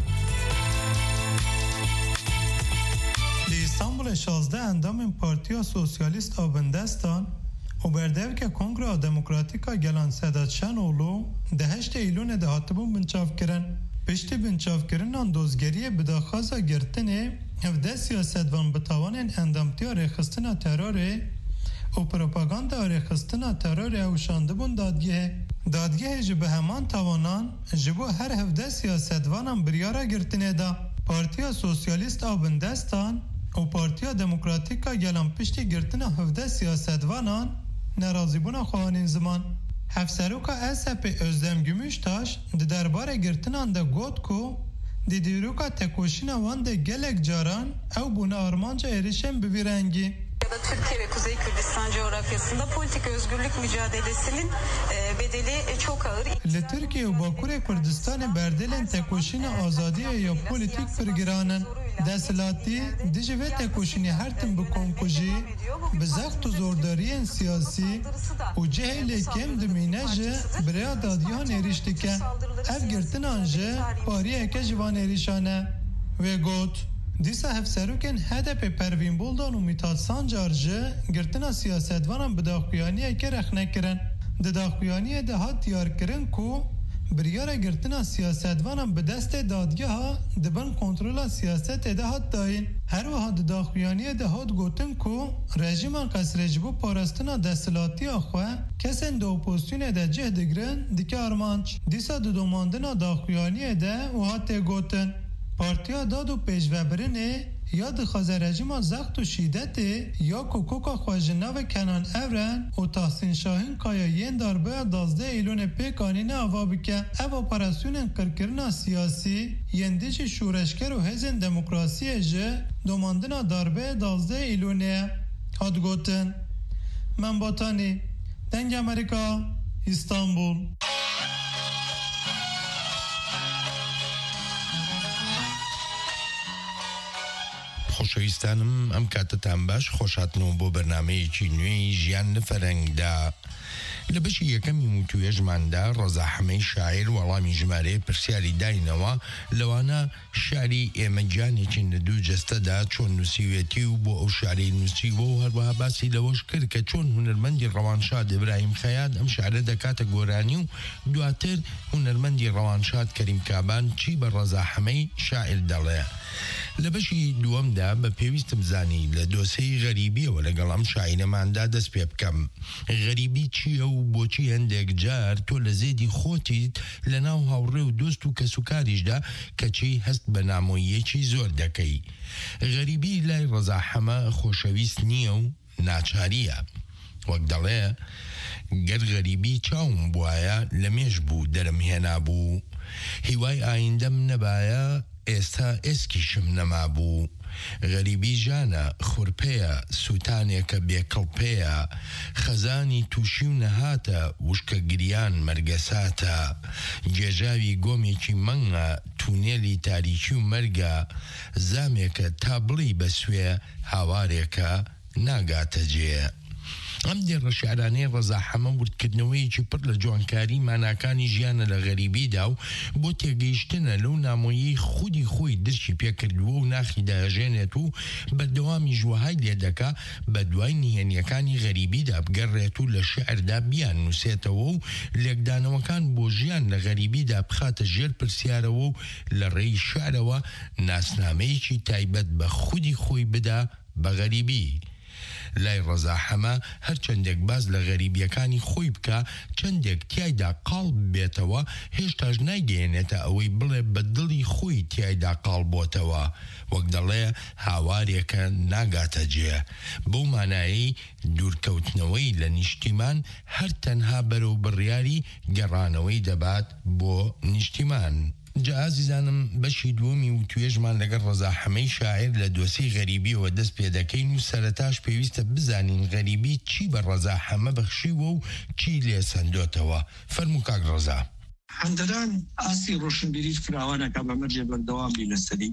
Li İstanbulê şazdeh endamên Partiya Sosyalîst a Bindestan û berdevke Kongreya Demokratîk a Gelan Sedat Şenolû di heştê Îlûnê de hatibûn binçavkirin. Piştî binçavkirinan dozgeriyê bi daxwaza girtinê hevdeh siyasetvan bi tawanên endamtiya rêxistina terorê û propaganda rêxistina terorê ewşandibûn dadgehê. Dadgehê ji bi heman tawanan ji bo her hevdeh siyasetvanan biryara girtinê da. Partiya Sosyalîst a Bindestan û Partiya Demokratîk a Gelan piştî girtina hevdeh siyasetvanan nerazîbûna xwehanên ziman. Hevseroka S H P Özlem Gümüştaş di derbarê girtinan de got ku di dîroka tekoşîna wan de gelek caran ew bûne armanca êrişên bi vî rengî. Ya da Türkiye ve Kuzey Kürdistan coğrafyasında politik özgürlük mücadelesinin e, bedeli e, çok ağır. Li Türkiye û Bakurê Kurdistanê berdelên tekoşîna azadiya ya politik pirgiranin. Deshilatî di ji vê tekoşînê her tim bi komkujî, bi zext û zordariyên siyasî û cihê lê kêm dimîne ji birêya dadiyan êrîş dike. Ev girtinan ji pariyeke ji van êrîşan e. Wê got dîsa hevserokên H D P Pervîn Boldan û Mithat Sancar ji girtina siyasetvanan bi daxuyaniyeke rexne kirin. Di daxuyaniyê de hat diyarkirin ku biryara girtina siyasetvanan bi destê dadgeha dibin kontrola siyasetê de hat dayîn. Her wiha di daxuyaniyê de hat gotin ku rejîma qesrê ji bo parastina desthilatiya xwe kesên di opozisyonê de cih digirin dike armanc. Dîsa di domandina daxuyaniyê de wiha tê gotin. Partiya Dad û Pêşvebirinê ya dixwaze rejîma zext û şîdetê ya kokoka xwe ji navê Kenan Evren û Tahsîn Şahîn Kaya yên darbeya dazdeh Îlûnê pêk anîne ava bike. Ev operasyonên qirkirina siyasî yên dijî şûreşker û hêzên demokrasiyê ji domandina darbeya dazdeh Îlûnê hat gotin. Min Batanî, Dengê Amerîka, İstanbul. خۆشەویستانم ئەم کاتتان باش خۆشاتنەوە بۆ بەرنامەیەکی نوێی ژیان لە فەرەنگدا. لە بەشی یەکەمی موتوێژماندا ڕۆزا حەمەی شاعیر وەڵامی ژمارەیە پرسیاری داینەوە لەوانە شاری ئێمە گیانێکین لە دوو جەستەدا چۆن نووسیوێتی و بۆ ئەو شارەی نووسیوە و هەروەها باسی لەوەش کرد کە چۆن هونەرمەندی ڕەوانشاد ئیبراهیم خەیات ئەم شارە دەکاتە گۆرانی و دواتر هونەرمەندی ڕەوانشاد کەریم کابان چی بە ڕۆزا حەمەی شاعیر دەڵێ. لە بەشی دووەمدا بە پێویستم زانی لە دۆسەی غەریبیەوە لەگەڵ ئەم شاعینەماندا دەست پێ بکەم. غەریبی چییە و بۆچی هەندێک جار تۆ لە زێدی خۆتیت لە ناو هاوڕێ و دۆست و کەسوکاریشدا کەچی هەست بە نامۆیەکی زۆر دەکەی. غەریبی لای ڕۆزا حەمە خۆشەویست نییە و ناچاریە. وەک دەڵێ گەر غەریبی چاوم بوایە لە مێژ بوو دەرم هێنا بوو، هیوای ئایندەم نەبایە ئێستا ئێسکیشم نەما بوو. غەریبی ژانە خورپەیە سووتانێکە بێکەڵپەیە، خەزانی تووشی و نەهاتە وشکە گریان مەرگەساتە، گێژاوی گۆمێکی مەنگە تونێلی تاریکی و مەرگە، زامێکە تا بڵی بە سوێ هاوارێکە ناگاتە جێ. ئەم دێڕە شعرانەی ڕۆزا حەمە وردکردنەوەیەکی پڕ لە جوانکاری ماناکانی ژیانە لە غەریبیدا و بۆ تێگەیشتنە لەو نامۆیی خودی خۆی درشی پێکردووە و ناخی داژێنێت و بەردەوامی ژوەهای لێ دەکا بە دوای نهێنیەکانی غەریبیدا بگەڕێت و لە شعردا بیان نووسێتەوە و لێکدانەوەکان بۆ ژیان لە غەریبیدا بخاتە ژێر پرسیارەوە و لە ڕێی شعرەوە ناسنامەیەکی تایبەت بە خودی خۆی بدا بە غەریبی. لای ڕەزا حەمە هەر چەندێک باز لە غەریبیەکانی خۆی بکە چەندێک تیایدا قاڵ بێتەوە هێشتاش نایگەێنێتە ئەوەی بڵێ بە دڵی خۆی تیایدا قاڵ بۆتەوە وەک دەڵێ هاوارێکە ناگاتە جێ بەو مانایی دوورکەوتنەوەی لە نیشتیمان هەر تەنها بەرەو بڕیاری گەڕانەوەی دەبات بۆ نیشتیمان. جا ئازیزانم بەشی دووەمی و توێژمان لەگەڵ ڕەزا حەمەی شاعیر لە دۆسەی غەریبیەوە دەست پێ دەکەین و سەرەتاش پێویستە بزانین غەریبی چی بە ڕەزا حەمە بەخشیوە و چی لێ سەندۆتەوە. فەرموو کاک ڕەزا. هەندەران ئاسی ڕۆشنبیری فراوانەکە بە مەرجێ بەردەوام بی لەسەری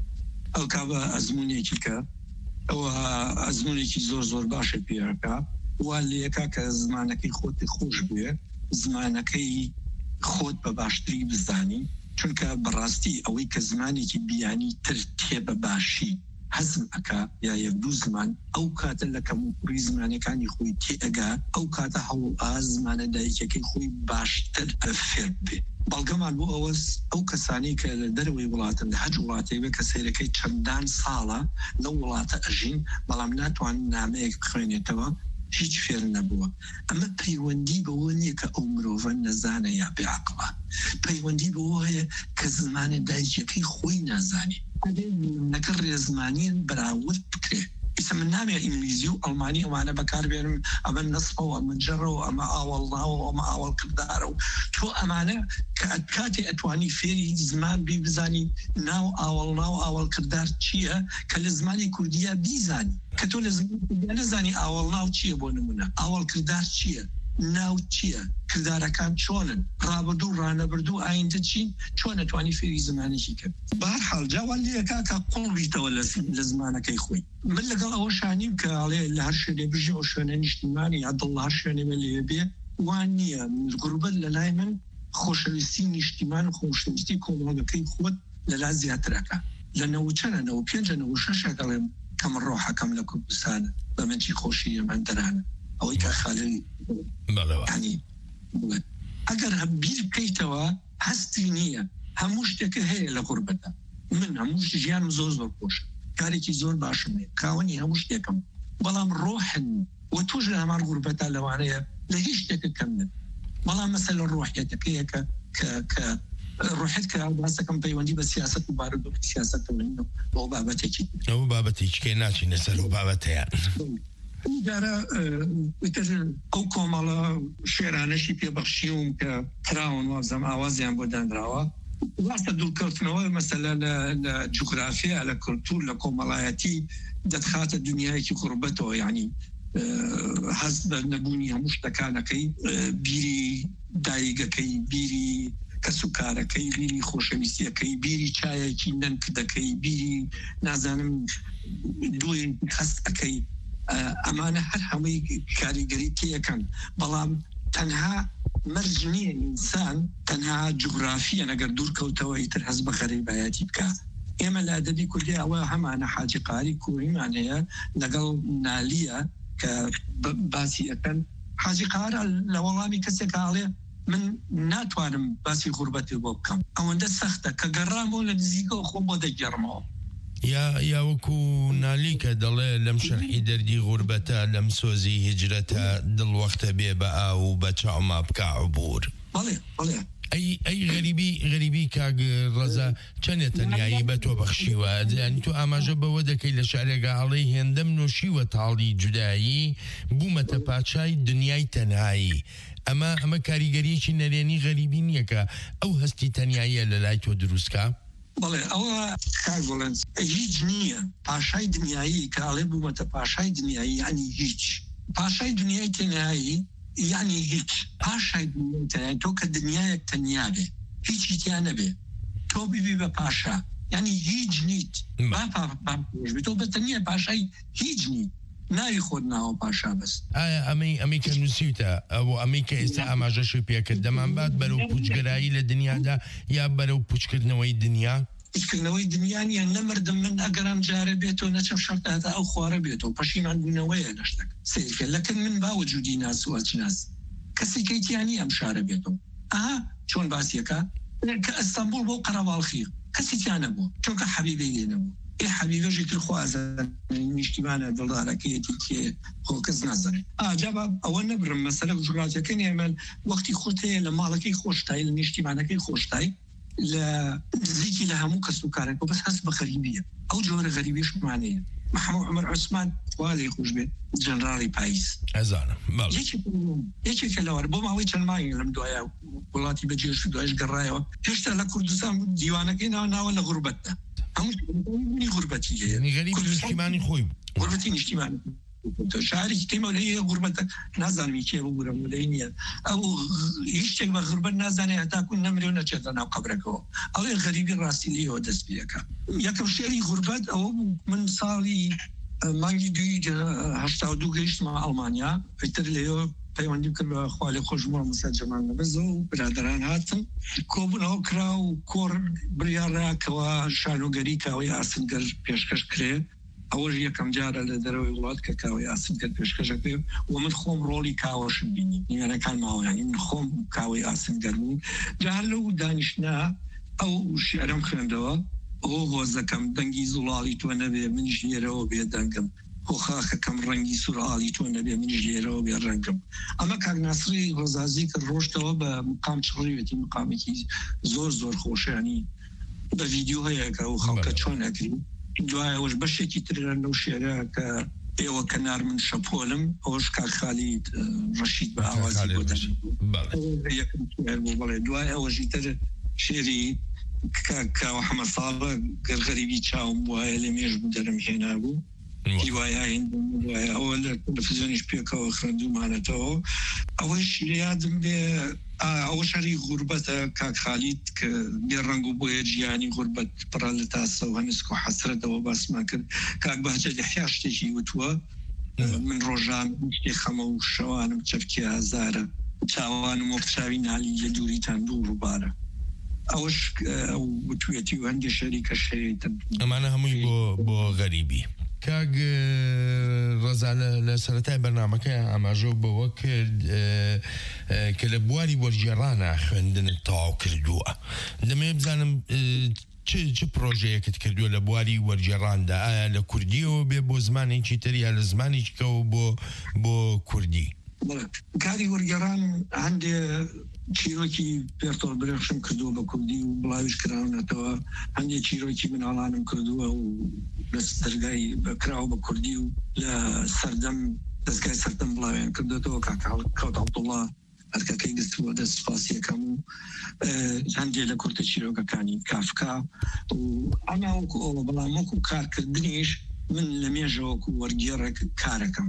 ئەو کا بە ئەزمونێکی کە ئەوە ئەزمونێکی زۆر زۆر باشە پێەکە وا لەکە کە زمانەکەی خۆتی خۆش بێ زمانەکەی خۆت بە باشتری بزانی چونکە بەڕاستی ئەوەی کە زمانێکی بیانی تر تێ بە باشی حەزم ئەکا یا یەک دوو زمان ئەو کاتە لە کەموپوری زمانەکانی خۆی تێئەگا ئەو کاتە هەوڵ ئا زمانە دایکەکەی خۆی باشتر فێر بێ. بەڵگەمان بۆ ئەوەس ئەو کەسانی کە لە دەروەی وڵاتن لە هەج وڵاتەی بێ کە سیرەکەی چەندان ساڵە لەو وڵاتە ئەژین بەڵام ناتوان نامەیەک بخوێنێتەوە هیچ فێر نەبووە. ئەمە پەیوەندی بەوە نییە کە ئەو مرۆڤە نەزانە یا بێعەقڵە، پەیوەندی بەوە هەیە کە زمانە دایکەکەی خۆی نازانی نەکە ڕێزمانیان بەراورد بکرێ. ئیسە من نامێ ئینگلیزی و ئەڵمانی ئەوانە بەکاربێنم ئەمە نەسبەوە ئەمە جەڕەوە ئەمە ئاوەڵناوە ئەمە ئاوەڵ کردارە و تۆ ئەمانە کە کاتێ ئەتوانی فێری زمان بی بزانی ناو ئاوەڵناو ئاوەڵ کردار چییە کە لە زمانی کوردیە بیزانی کە تۆ لە زمانی نەزانی ئاوەڵناو چییە بۆ نمونە ئاوەڵ کردار چییە ناو چییە کردارەکان چۆنن ڕابردوو ڕانەبردوو ئایندە چین چۆن ئەتوانی فێری زمانێکی کرد. بەهەرحاڵ جاوان لێکا کە قوڵبیتەوە لە زمانەکەی خۆی. من لەگەڵ ئەوە شانیم کە ئاڵێ لە هەر شوێنێ بژێ ئەو شوێنە نیشتیمانی یا دڵ هەر شوێنێمە لێ بێ وان نییە غوربەت لە لای من خۆشەویستی نیشتیمان و خۆشەویستی کۆمەڵگەکەی خۆت لەلا زیاترەکە لە نەوچەنە نەوە پێنجە نەوە شەشەکەڵێم کەم ڕۆحەکەم لە کوردستانە بە منچی خۆشی ئەمەندەرانە ئەوەی کە خاڵی ینی ئەگەر بیر بکەیتەوە هەستی نییە هەموو شتێکە هەیە لە غوربەتە. من هەموو ژیانم زۆر زۆر خۆشە کارێکی زۆر باشم هەیە کاوەنی هەموو شتێکم بەڵام ڕۆحن و توش لە هەمان غوربەتە لەوانەیە لە هیچ شتێکە کەم نن بەڵام مەسەلە ڕۆحیەتەکەیەکە کە ڕۆحێت کە باسەکەم پەیوەندی بە سیاست و بارودۆ سیاستەوە بۆ بابەتێکی ئەو بابەتێکێ ناچینە سەر و بابەتەیە. دارە ئەو کۆمەڵە شێرانەشی پێبەخشیوم کە کراون وازەم ئاوازیان بۆ دانراوە واسە دوورکەوتنەوە مەسەلە لە جوگرافیا لە کولتور لە کۆمەڵایەتی دەتخاتە دنیایەکی غوربەتەوە یعنی هەست بە نەبوونی هەموو شتەکانەکەی بیری دایگەکەی بیری کەسوکارەکەی بیری خۆشەویستیەکەی بیری چایەکی نەنک دەکەی بیری نازانم دوێن هەستەکەی ئەمانە هەر هەمووی کاریگەری تێەکەن بەڵام تەنها مەرج نییە ئینسان تەنها جوگرافیە ئەگەر دوورکەوتەوە ئیتر هەست بە غەریبایەتی بکە. ئێمە لە ئەدەبی کوردی ئەوە هەمانە حاجی قاری کوڕیمانەیە لەگەڵ نالیە کە باسی ئەەکەن حاجی قارە لە وەڵامی کەسێک ئاڵێ من ناتوانم باسی غوربەتی بۆ بکەم ئەوەندە سەختە کە گەڕامەوە لە نزیکەوە خۆ بۆ دەگەڕمەوە یا یا وەکو نالیکە دەڵێ لەم شەرحی دەردی غوربەتە لەم سۆزی هجرەتە دڵوەختە بێ بە ئاو بە چاوما بکە عبور. بەڵێ بەڵێ ئەی ئەی غەریبی غەریبی کاگ ڕەزا چەندێ تەنیایی بە تۆ بەخشیوە ینی تۆ ئاماژە بەوە دەکەی لە شارێگا هەڵەی هێندەم نوۆشیوە تاڵی جودایی بوومەتە پاچای دنیای تەنهایی. ئەمە ئەمە کاریگەریەکی نەرێنی غەریبی نییەکە ئەو هەستی تەنیاییە لە لای تۆ دروستکە؟ بەڵێ ئەوە کارگوڵنس هیچ نییە پاشای دنیایی کاڵێ بوومەتە پاشای دنیایی ینی هیچ پاشای دنیای تەنایی یعنی هیچ پاشای دنیای تۆ کە دنیایەک تەنیا بێ هیچی تیا نەبێ تۆ بیبی بە پاشا ینی هیچ نیت تۆ بە تەنیا پاشای هیچ نیت ناوی خۆت ناوە پاشا بەس. ئایا ئەمەی ئەمەی کە نووسیتە ئەو ئەمەی کە ئێستا ئاماژەشی پێکرد دەمانبات بەرەو پوچگەرایی لە دنیادا یا بەرەو پوچکردنەوەی دنیا؟ پوچکردنەوەی دنیایە نەمردم من ئەگەرم جارە بێتەوە نەچەم شەرتادا ئەو خوارە بێتەوە پەشیمان بوونەوەیە لە شتێک سیرکە لەکن من باوەجودی ناس و ئەچناس کەسێکیتیانی ئەم شارە بێتەوە ئاها چۆن باسیەکە کە ئەستەمبول بۆ قەرەباڵخی کەسیتیان نەبوو چونکە حەبیبەی لێ نەبوو ای حبیبه تر خوازن نیشتیمانە دڵدارەکەیەتی کێ خۆ کەس نازانێت ئاجابە ئەوە نەبرم مەسەلە ژووراتەکەنی ئەمە وەختی خۆتەیە لە ماڵەکەی خۆشتای لە نیشتیمانەکەی خۆشتای لە نزیکی لە هەموو کەس و کارێک بەس هەست بە غەریبیە ئەو جۆرە غەریبیشمانەیە محمود عمر عثمان خوالي خوش بيت جنرالي بايس ازانا یەکێکە لەوەرە بۆ ماوەی چەند مانگی لەم دوایە وڵاتی بەجێش دوایش گەڕایەوە هێشتا لە کوردستان دیوانەکەی ناوە لە غوربەتدا هەمووی غوربەتی نیشتیمانی خۆی غوربەتی نیشتیمانی شارێکی تێمە لە غوربەتە نازانمی کێ بگورم لەی نییە ئەو هیچ شتێک بە غوربەت نازانێت هەتاکو نەمرێ و نەچێتە ناو قەبرەکەەوە ئەوێ غەریبی ڕاستی لێەوە دەست پێەکە یەکەم شێری غوربەت ئەوە من ساڵی مانگی دوی هەشتا و دوو گەیشتمە ئەڵمانیا ئەیتر لێەوە پەیوەندی کرد بە خوالی خۆشمە مەسەد جەمال نەبەزە و برادران هاتن کۆبوونەوە کرا و کۆڕ بریاڕاکەوە شانۆگەری کاوەی ئاسنگەر پێشکەش کرێ ئەوەش یەکەم جارە لە دەرەوەی وڵات کە کاوەی ئاسنگەر پێشکەشە پێ و من خۆم ڕۆڵی کاوەشم بینی نیوانەکان ماوەیانی من خۆم کاوەی ئاسنگەر بوو جا لەو دانیشتنا ئەو شێرەم خوێندەوە ئەو هۆزەکەم دەنگی زوڵاڵی تۆ نەبێ منیش لێرەوە بێ دەنگم خۆ خاخەکەم ڕەنگی سوورعاڵی تۆ نەبێ منیش لێرەوە بێ ڕەنگم ئەمە کاک ناسری ڕۆزازی کە ڕۆشتەوە بە مقام چڕێتی مقامێکی زۆر زۆر خۆشیانی بە ڤیدیۆ هەیەکە و خەڵکە چۆن ئەکرین دوایەوەش بەشێکی ترە لەو شێرە کە ئێوە کەنار من شەپۆلم ئەوش کاک خالید ڕەشید بە ئاوازی بۆ بڵێ دوای ئەوەژی تر شێری کاوە حەمە ساڵە گەرغەریبی چاوم وایە لە مێژ بوو دەرم هێنا بوو ئەوە لە تەلەڤیزیۆنیش پێکەوە خوێندومانەتەوە ئەوەش یادم بێ ئەوە شەری غوربەتە کاک خالید کە بێ ڕەنگ و بۆیە ژیانی غوربەت پڕە لە تاسە و هەنسک و حەسرەتەوە باسمان کرد کاک بەهجە لەحیا شتێکی وتووە من ڕۆژان شتێ خەمە و شەوانم چەفکی هەزارە چاوانم وەقچاوی نالی لە دووریتان دوو ڕووبارە ئەوش وتوێتی و هەندێک شەریکە شەیتن ئەمانە هەمووی بۆ بۆ غەریبی کاگ ڕەزا لە سەرەتای بەرنامەکە ئاماژە بەوە کرد کە لە بواری وەرگێڕانە خوێندنت تەواو کردووە دەمێ بزانم چ پرۆژەیەکت کردووە لە بواری وەرگێڕاندا ئایا لە کوردیەوە بێ بۆ زمانێکی تر یا لە زمانێکەوە بۆ بۆ کوردی کاری وەرگێڕان هەندێ چیرۆکی پێرتۆڵ برێخشم کردووە بە کوردی و بڵاویش کراونەتەوە هەندێک چیرۆکی مناڵانم کردووە و لە دەرگای بەکراوە بە کوردی و لە سەردەم دەستگای سەردەم بڵاویان کردێتەوە کاکەوت عەبدوڵڵا هەرکەکەی دەستوە دەست سپاسیەکەم و هەندێک لە کورتە چیرۆکەکانی کافکا و ئەما وەکو ئەوە بەڵام وەکو کارکردنیش من لە مێژەوەکو وەرگێڕێک کارەکەم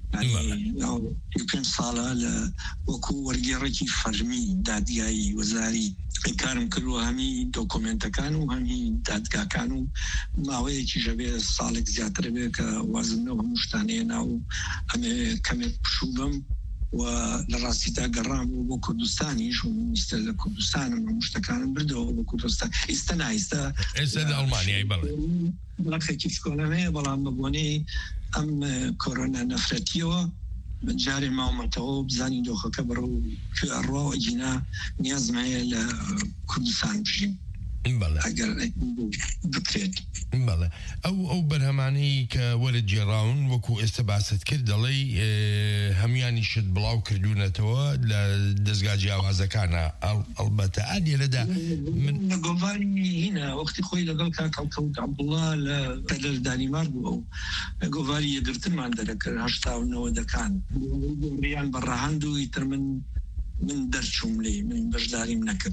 پێنج ساڵە لە وەکو وەرگێڕێکی فەرمی دادگایی وەزاری کارم کردووە هەمی دۆکۆمنتەکان و هەمی دادگاکان و ماوەیەکی ژەبێ ساڵێک زیاتر بێ کە وازمنەوە هەموو شتانەیە ناو ئەمێ کەمێک پشوبم و لە ڕاستیدا گەڕام و بۆ کوردستانیش و ئێستا لە کوردستانم هەموو شتەکانم بردەوە بۆ کوردستان ئێستا نایستا ئێستا لە ئەڵمانیای بەڵێ بڵەخێکی سکۆلەمەیە بەڵام بە بۆنەی ئەم کۆرۆنا نەفرەتیەوە جارێ ماوەمەتەوە بزانی دۆخەکە بڕە و ئەڕواوە جینا نیازمەیە لە کوردستان بژیم ئەگەر بکرێت بەڵێ ئەو ئەو بەرهەمانەی کە وەرە جێڕاون وەکو ئێستا باست کرد دەڵێ هەمویانی شت بڵاو کردوونەتەوە لە دەستگا جیاوازەکانە ئەڵبەتە ئالێرەدا من لە گۆڤاری هینە وەختی خۆی لەگەڵ کاکەڵکەوت عەبدوڵڵا لە پەلەر دانیمار بووە و گۆڤاری یەکگرتنمان دەرەکرد هەشتا و نەوەدەکان ڕیان بەڕەهەند و ئیتر من من دەرچووم لێ من بەشداریم نەکرد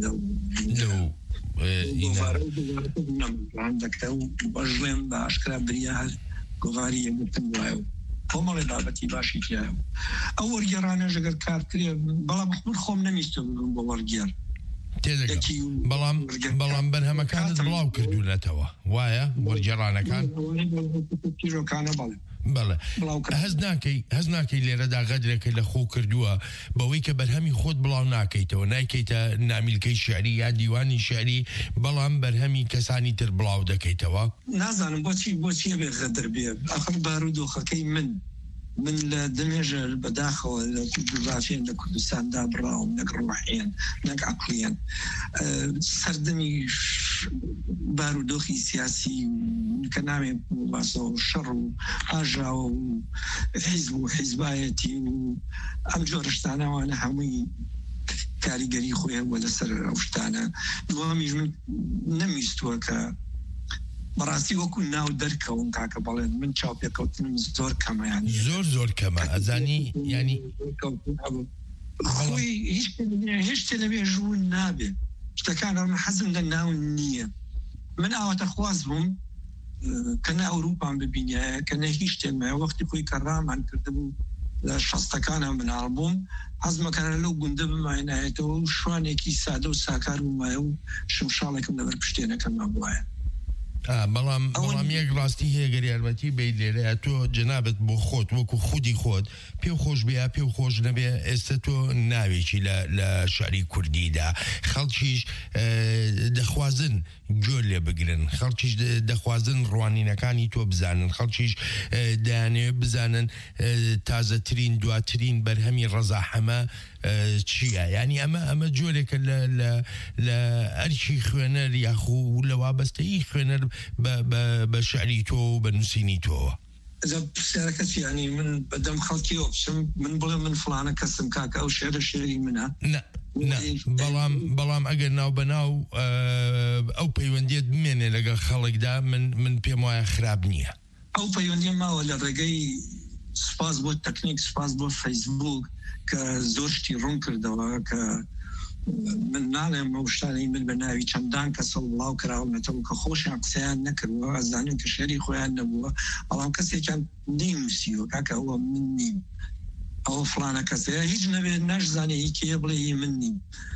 بەژڵێم بە ئاشکرا بریا هەر گۆڤاری یەکگرتن وایە و کۆمەڵی بابەتی باشی تایە ئەو وەرگێڕانەش ئەگەر کارکرێ بەڵام من خۆم نەمیستە ببم بۆ وەرگێڕ بەڵام بەڵام بەرهەمەکانت بڵاو کردوونەتەوە وایە وەرگێڕانەکان چیرۆکانە بەڵێ بەڵێ هەز ناکەی هەز ناکەی لێرەدا غەدرەکەی لە خۆ کردووە بەوەی کە بەرهەمی خۆت بڵاو ناکەیتەوە نایکەیتە نامیلکەی شعری یا دیوانی شعری بەڵام بەرهەمی کەسانی تر بڵاو دەکەیتەوە نازانم بۆچی بۆچیە بێ غەدر بێ ئەخر بارودۆخەکەی من من لە دمێژە بەداخەوە لە جوغرافیان لە کوردستاندا بڕاوم نەک ڕوحیان نەک عەقلیان سەردەمی بارودۆخی سیاسی کە نامێ باسەوە شەڕ و ئاژا و حیزب و حیزبایەتی و ئەم جۆرە شتانەوانە هەمووی کاریگەری خۆیان وە لەسەر ئەو شتانە دووەمیش من نەمیستووە کە بەڕاستی وەکو ناو دەرکەون کاکە بەڵێن من چاوپێکەوتنم زۆر کەمە ینی زۆر زۆر کەمە ئەزانی ینی خۆی هیچ شتێ لەبێ ژوون نابێت شتەکان ئەمە حەزم لە ناو نییە من ئاواتە خواز بووم کە نە ئەوروپان ببینە کە نە هیچ شتێمە وەختی خۆی کە ڕامان کردبوو لە شەستەکانە مناڵ بووم حەزمەکەرە لەو گوندە بماینایەتەوە و شوانێکی سادە و ساکار بمایە و شمشاڵێکم لەبەر پشتێنەکەم بواە بەڵام بەڵام یەک ڕاستی هەیە گەر یارمەتی بێ لێرەیە تۆ جەنابەت بۆ خۆت وەکو خودی خۆت پێ خۆش بێ پێ خۆش نەبێ ئێستا تۆ ناوێکی لە شاری کوردیدا خەڵکیش دەخوازن گوێ لێ بگرن خەڵکیش دەخوازن ڕوانینەکانی تۆ بزانن خەڵکیش دەیانێ بزانن تازەترین دواترین بەرهەمی ڕەزاحەمە چییە ینی ئەمە ئەمە جۆرێکە لە ئەرکی خوێنەر یاخو و لە وابەستەی خوێنەر بە شعری تۆ و بە نووسینی تۆوە پرسیارەکەت ینی من بەدەم خەڵکی ئۆپشم من بڵێ من فڵانە کەسم کاکە ئەو شێرە شێری منە بەڵام بەڵام ئەگەر ناو بەناو ئەو پەیوەندیت بمێنێ لەگەڵ خەڵکدا من من پێم وایە خراپ نییە ئەو پەیوەندی ماوە لە ڕێگەی سپاس بۆ تەکنیک سپاس بۆ فەیسبوک کە زۆر شتی ڕوون کردەوە کە من ناڵێم ئەو شتانەی من بە ناوی چەندان کەسە بڵاو کراونەتەوە کە خۆشیان قسەیان نەکردووە ئەزانین کە شێری خۆیان نەبووە بەڵام کەسێکیان نینوسیوە کاکە ئەوە من نیم ئەوە فڵانە کەسەیە هیچ نەبێت نەشزانێ هی کێ بڵێ من نیم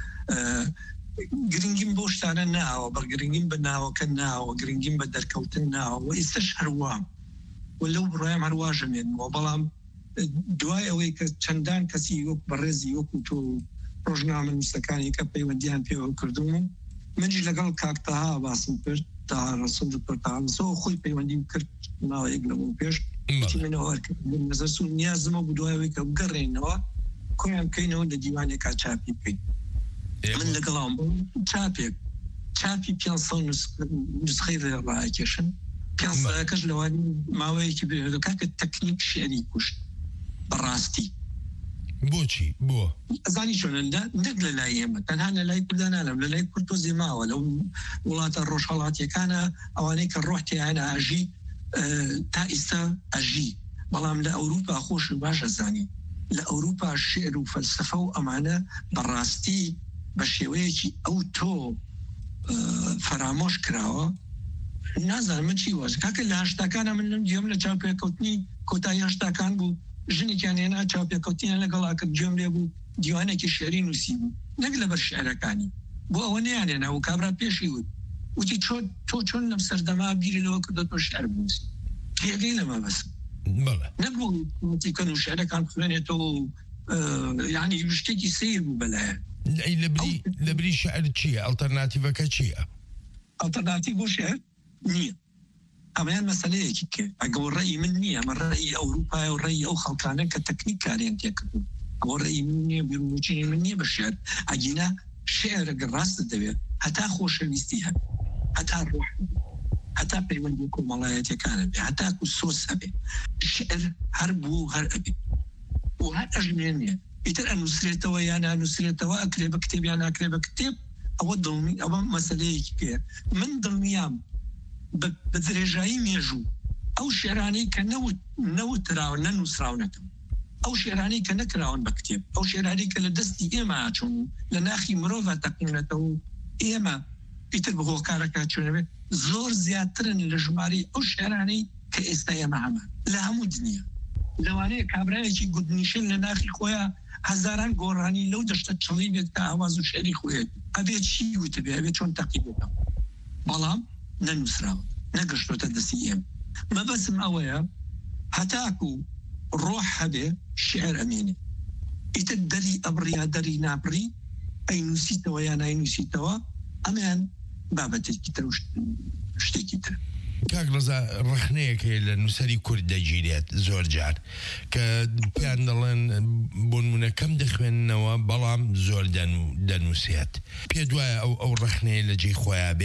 گرنگیم بۆ شتانە ناوە بەرگرنگیم بە ناوەکە ناوە گرنگیم بە دەرکەوتن ناوە ئێستش هەروام و لەو بڕایم هەرواژەمێنەوە بەڵام دوای ئەوەی کە چەندان کەسی وەک بەڕێزی وەکو تۆ ڕۆژنامە نووسەکانی کە پەیوەندیان پێوە کردوم منیش لەگەڵ کاکتەها باسم کرد تا ڕسوند پرتانسەوە خۆی پەیوەندیم کرد ناوەیەک لەبوو پێش نەزەرسون نیازمە بوو دوایەوەی کە بگەڕێنەوە کۆیان بکەینەوە لە دیوانێکا چاپی بکەین من لەگەڵام چاپێک چاپی پیانسە نسخەی ڕاکێشن پیانسەکەش لەوانی ماوەیەکی بێکاکە تەکنیک شێری کوشت بەڕاستی بۆچی بۆ ئەزانی چۆنە نەک لە لای ئێمە تەنها لە لای کوردانانم لە لای کورد تۆ زێماوە لەو وڵاتە ڕۆژهەڵاتیەکانە ئەوانەی کە ڕۆحتیانە ئاژی تا ئێستا ئەژی بەڵام لە ئەوروپا خۆش باشە زانی لە ئەوروپا شێر و فەلسفە و ئەمانە بەڕاستی بە شێوەیەکی ئەو تۆ فەرامۆش کراوە نازانم من چی وەژ کاکە لە هەشتاکانە من گوێم لە چاوپێکەوتنی کۆتایی هەشتاکان بوو ژنێکیان هێنا چاوپێکەوتیان لەگەڵاکرد گوێم لێ بوو دیوانێکی شێری نووسی بوو نەک لەبەر شعرەکانی بۆ ئەوە نەیانێنا و کابرا پێشی وت وتی تۆ چۆن لەم سەردەما بیری لەوە کردە تۆ شعر بنووسی پێگەی لەمە بەس نەبوو کەن و شعرەکان خوێنێتەوە یعنی شتێکی سیر بوو بەلایە لەبری شعر چییە ئەڵتەرناتیڤەکە چییە ئەڵتەرناتیڤ بۆ شعر نییە ئەمەیان مەسەلەیەکی کرد ئەگەڵ ڕێی من نییە ئەمە ڕێی ئەوروپای و ڕێی ئەو خەڵکانە کە تەکنیک کاریان تێکردو ئەوە ڕێی من نییە بیرموچینی من نییە بە شێر ئەگینا شێرەگە ڕاستە دەوێت هەتا خۆشەویستی هەب هەتا ڕۆح هەتا پەیوەندی کۆمەڵایەتیەکانە بێ هەتاکو سۆس هەبێ شێر هەر بوو هەر ئەبێ و هەر ئەژمێن نیە ئیتر ئەنووسرێتەوە یان ئەنووسرێتەوە ئەکرێ بە کتێب یان ناکرێ بە کتێب ئەوە دڵنی ئەوە مەسەلەیەکی پێ من دڵنیام بە درێژایی مێژوو ئەو شێرانەی کە نەوتراوە نەنووسراونەتەوە ئەو شێرانەی کە نەکراون بە کتێب ئەو شێرانی کە لە دەستی ئێمە چوون لە ناخی مرۆڤ تەقینەتەوە ئێمە ئیتر بەهۆکارەکە چۆنەبێت زۆر زیاترن لە ژماری ئەو شێرانەی کە ئێستا ئێمە هەمە لە هەموو دنیا لەوانەیە کابراایەکی گوتنیشن لە ناخی خۆیان هەزاران گۆڕانی لەو دەشتە چڵی بێت کە ئاواز و شێری خۆیت ئەبێت چی وتبێ ئەبێت چۆن تەقیبێتەوە بەڵام نەنووسراوە نەگەشتۆتە دەستی ئێم مەبەسم ئەوەیە هەتاکو ڕۆح هەبێ شعر ئەمێنێ ئیتر دەری ئەبڕیا دەری نابڕی ئەی نووسیتەوە یان ناینووسیتەوە ئەمیان بابەتێکی تر شتێکی تر کاک ڕزا ڕخنەیەک هەیە لە نووسەری کورد دەگیرێت زۆر جار کە پیان دەڵێن بۆ نمونە کەم دەخوێننەوە بەڵام زۆر دەنووسێت پێ دوایە ئەو ئەو ڕخنەیە لە جێی خۆیان بێ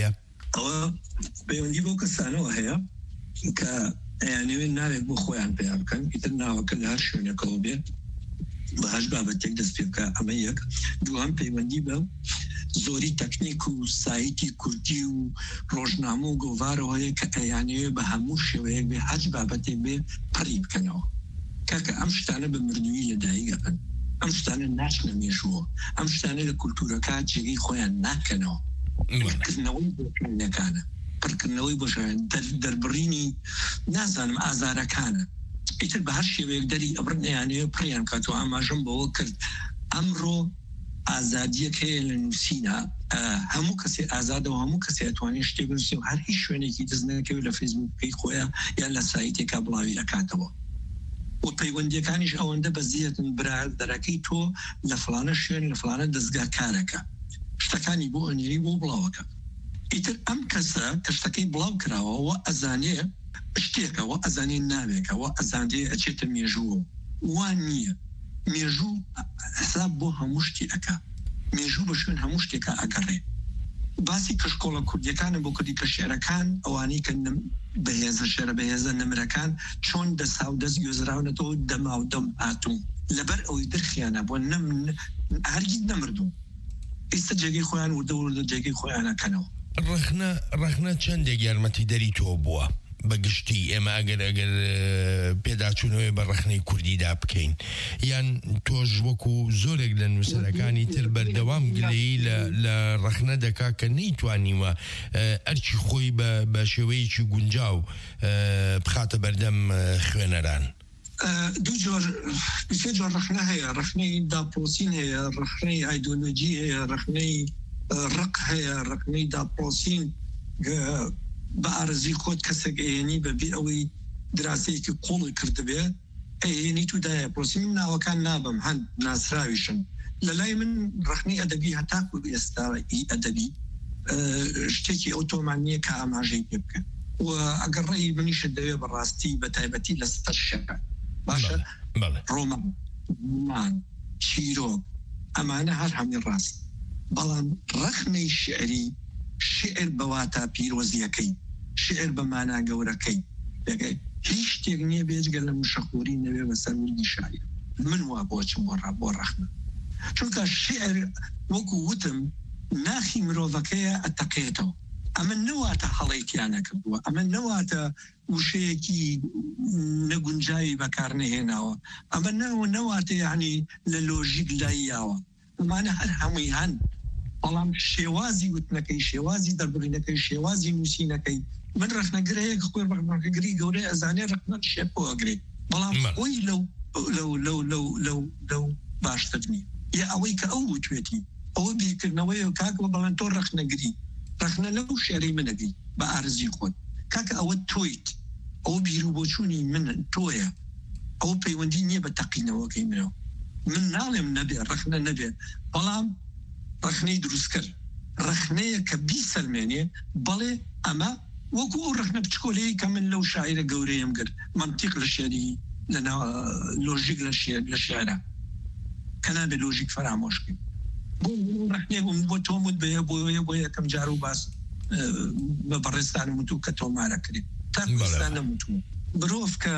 ئەوە پەیوەندی بۆ کەسانەوە هەیە کە ئەیانەوێت ناوێت بۆ خۆیان پێیا بکەن ئیتر ناوەکە لە هەر شوێنێکەوە بێت بە هەش بابەتێک دەست پێ بکە ئەمە یەک دووەم پەیوەندی بە زۆری تەکنیک و سایتی کوردی و ڕۆژنامە و گۆڤارەوە هەیە کە ئەیانەوێت بە هەموو شێوەیەک بێ هەر بابەتێک بێ پڕی بکەنەوە کاکە ئەم شتانە بە مردووی لەدایکەکەن ئەم شتانە ناچنە مێژووە ئەم شتانە لە کولتورەکە جێگەی خۆیان ناکەنەوە پڕکردنەوەی بۆکانەکانە پڕکردنەوەی بۆشیان دەربڕینی نازانم ئازارەکانە ئیتر بە هەر شێوەیەک دەری ئەبرن ئەیانەیە پڕیان کاتەوە ئاماژەم بەوە کرد ئەمڕۆ ئازادیەک هەیە لە نووسینە هەموو کەسێ ئازادەوە هەموو کەسێ ئەتوانێت شتێک بنووسێ و هەر هیچ شوێنێکی دەست نەکەوێت لە فەیسبووکەی خۆیان یان لە سایتێکا بڵاوی ئەکاتەوە و پەیوەندیەکانیش ئەوەندە بەزیەتن برادەرەکەی تۆ لە فلانە شوێن لە فلانە دەستگا کارەکە شتەکانی بۆ ئەنێری بۆ بڵاوەکە ئیتر ئەم کەسە کە شتەکەی بڵاو کراوەوە ئەزانێ شتێکەوە ئەزانێ ناوێکەوە ئەزانێ ئەچێتە مێژووە وان نییە مێژوو حساب بۆ هەموو شتی ئەکا مێژوو بە شوێن هەموو شتێکە ئەگەڕێ باسی کەشکۆڵە کوردیەکانە بۆ کردی کە شێرەکان ئەوانەی کە بەهێزە شێرە بەهێزە نمرەکان چۆن دەسا و دەست گوێزراونەتەوە دەما و دەم هاتوون لەبەر ئەوەی درخیانە بۆ هەرگیز نەمردوو ئێستا جێگەی خۆیان وردەوردە جێگەی خۆیانەکەنەوە ڕخنە ڕخنە چەندێک یارمەتی دەری تۆ بووە بەگشتی ئێمە ئەگەر ئەگەر پێداچوونەوەی بە ڕخنەی کوردیدا بکەین یان تۆش وەکو زۆرێک لە نووسەرەکانی تر بەردەوام گلەیی لە ڕخنە دەکا کە نەیتوانیوە ئەرچی خۆی بە شێوەیەکی گونجاو بخاتە بەردەم خوێنەران دوو جۆر سێ جۆر ڕخنە هەیە ڕخنەی داپۆسین هەیە ڕخنەی ئایدۆلۆجی هەیە ڕخنەی ڕق هەیە ڕخنەی داپۆسین بە ئارزی خۆت کەسێک ئەێنی بەبێ ئەوەی دراسەیەکی قوڵی کردبێ ئەێنی تودایە پرۆسی من ناوەکان نابم هەند ناسراویشن لە لای من ڕخنەی ئەدەبی هەتاکو ئێستائی ئەدەبی شتێکی ئۆتۆمانیە کە ئاماژەی پێ بکەن و ئەگەر ڕێی منیشە دەوێ بەڕاستی بە تایبەتی لە سەر شەکە باشە ڕۆمان چیرۆک ئەمانە هەر هەمی ڕاست بەڵام ڕخنەی شعری شعر بەواتە پیرۆزیەکەی شعر بەمانا گەورەکەی دەگەی هیچ شتێک نییە بێجگە لە مشەخوری نەوێ بەسەر وردی شاعر من وا بۆچم بۆ ڕا بۆ ڕخنە چونکە شعر وەکو وتم ناخی مرۆڤەکەیە ئەتەقێتەوە ئەمە نەواتە هەڵەیتیانە کردووە ئەمە نەواتە وشەیەکی نەگونجاوی بەکار نەهێناوە ئەمە نەواتە یعنی لە لۆژیک لاییاوە ئەمانە هەر هەمووی هەن بەڵام شێوازی وتنەکەی شێوازی دەربڕینەکەی شێوازی نووسینەکەی من ڕخنەگرەیەک خۆی ڕخنەگری گەورەی ئەزانێ ڕخنە شێپۆگرێ بەڵام خۆی لەو لەو لەو لەو لەو لەو باشتر نیە یا ئەوەی کە ئەو وتوێتی ئەوە بیرکردنەوەی کاکەوە بەڵام تۆ ڕخنەگری ڕخنە لەو شێرەی منەگەی بە ئارزی خۆت کاکە ئەوە تۆیت ئەو بیر و بۆچوونی من تۆیە ئەو پەیوەندی نییە بە تەقینەوەکەی منەوە من ناڵێم نەبێ ڕخنە نەبێ بەڵام ڕخنەی دروست کرد ڕخنەیە کە بیسەلمێنێ بەڵێ ئەمە وەکو ئەو ڕخنە بچکۆلەیە کە من لەو شاعرە گەورەیەم کرد منطق لە شێری لە لۆژیک لە شێر لە شێرە کە نابێ لۆژیک فرامۆشکن بۆ ڕخنێ بۆ تۆمت بەیە بۆیە بۆ یەکەم جار و باس بە بەڕێستان وتو کە تۆمارە کرێت تاکستان نەموتوو برۆڤ کە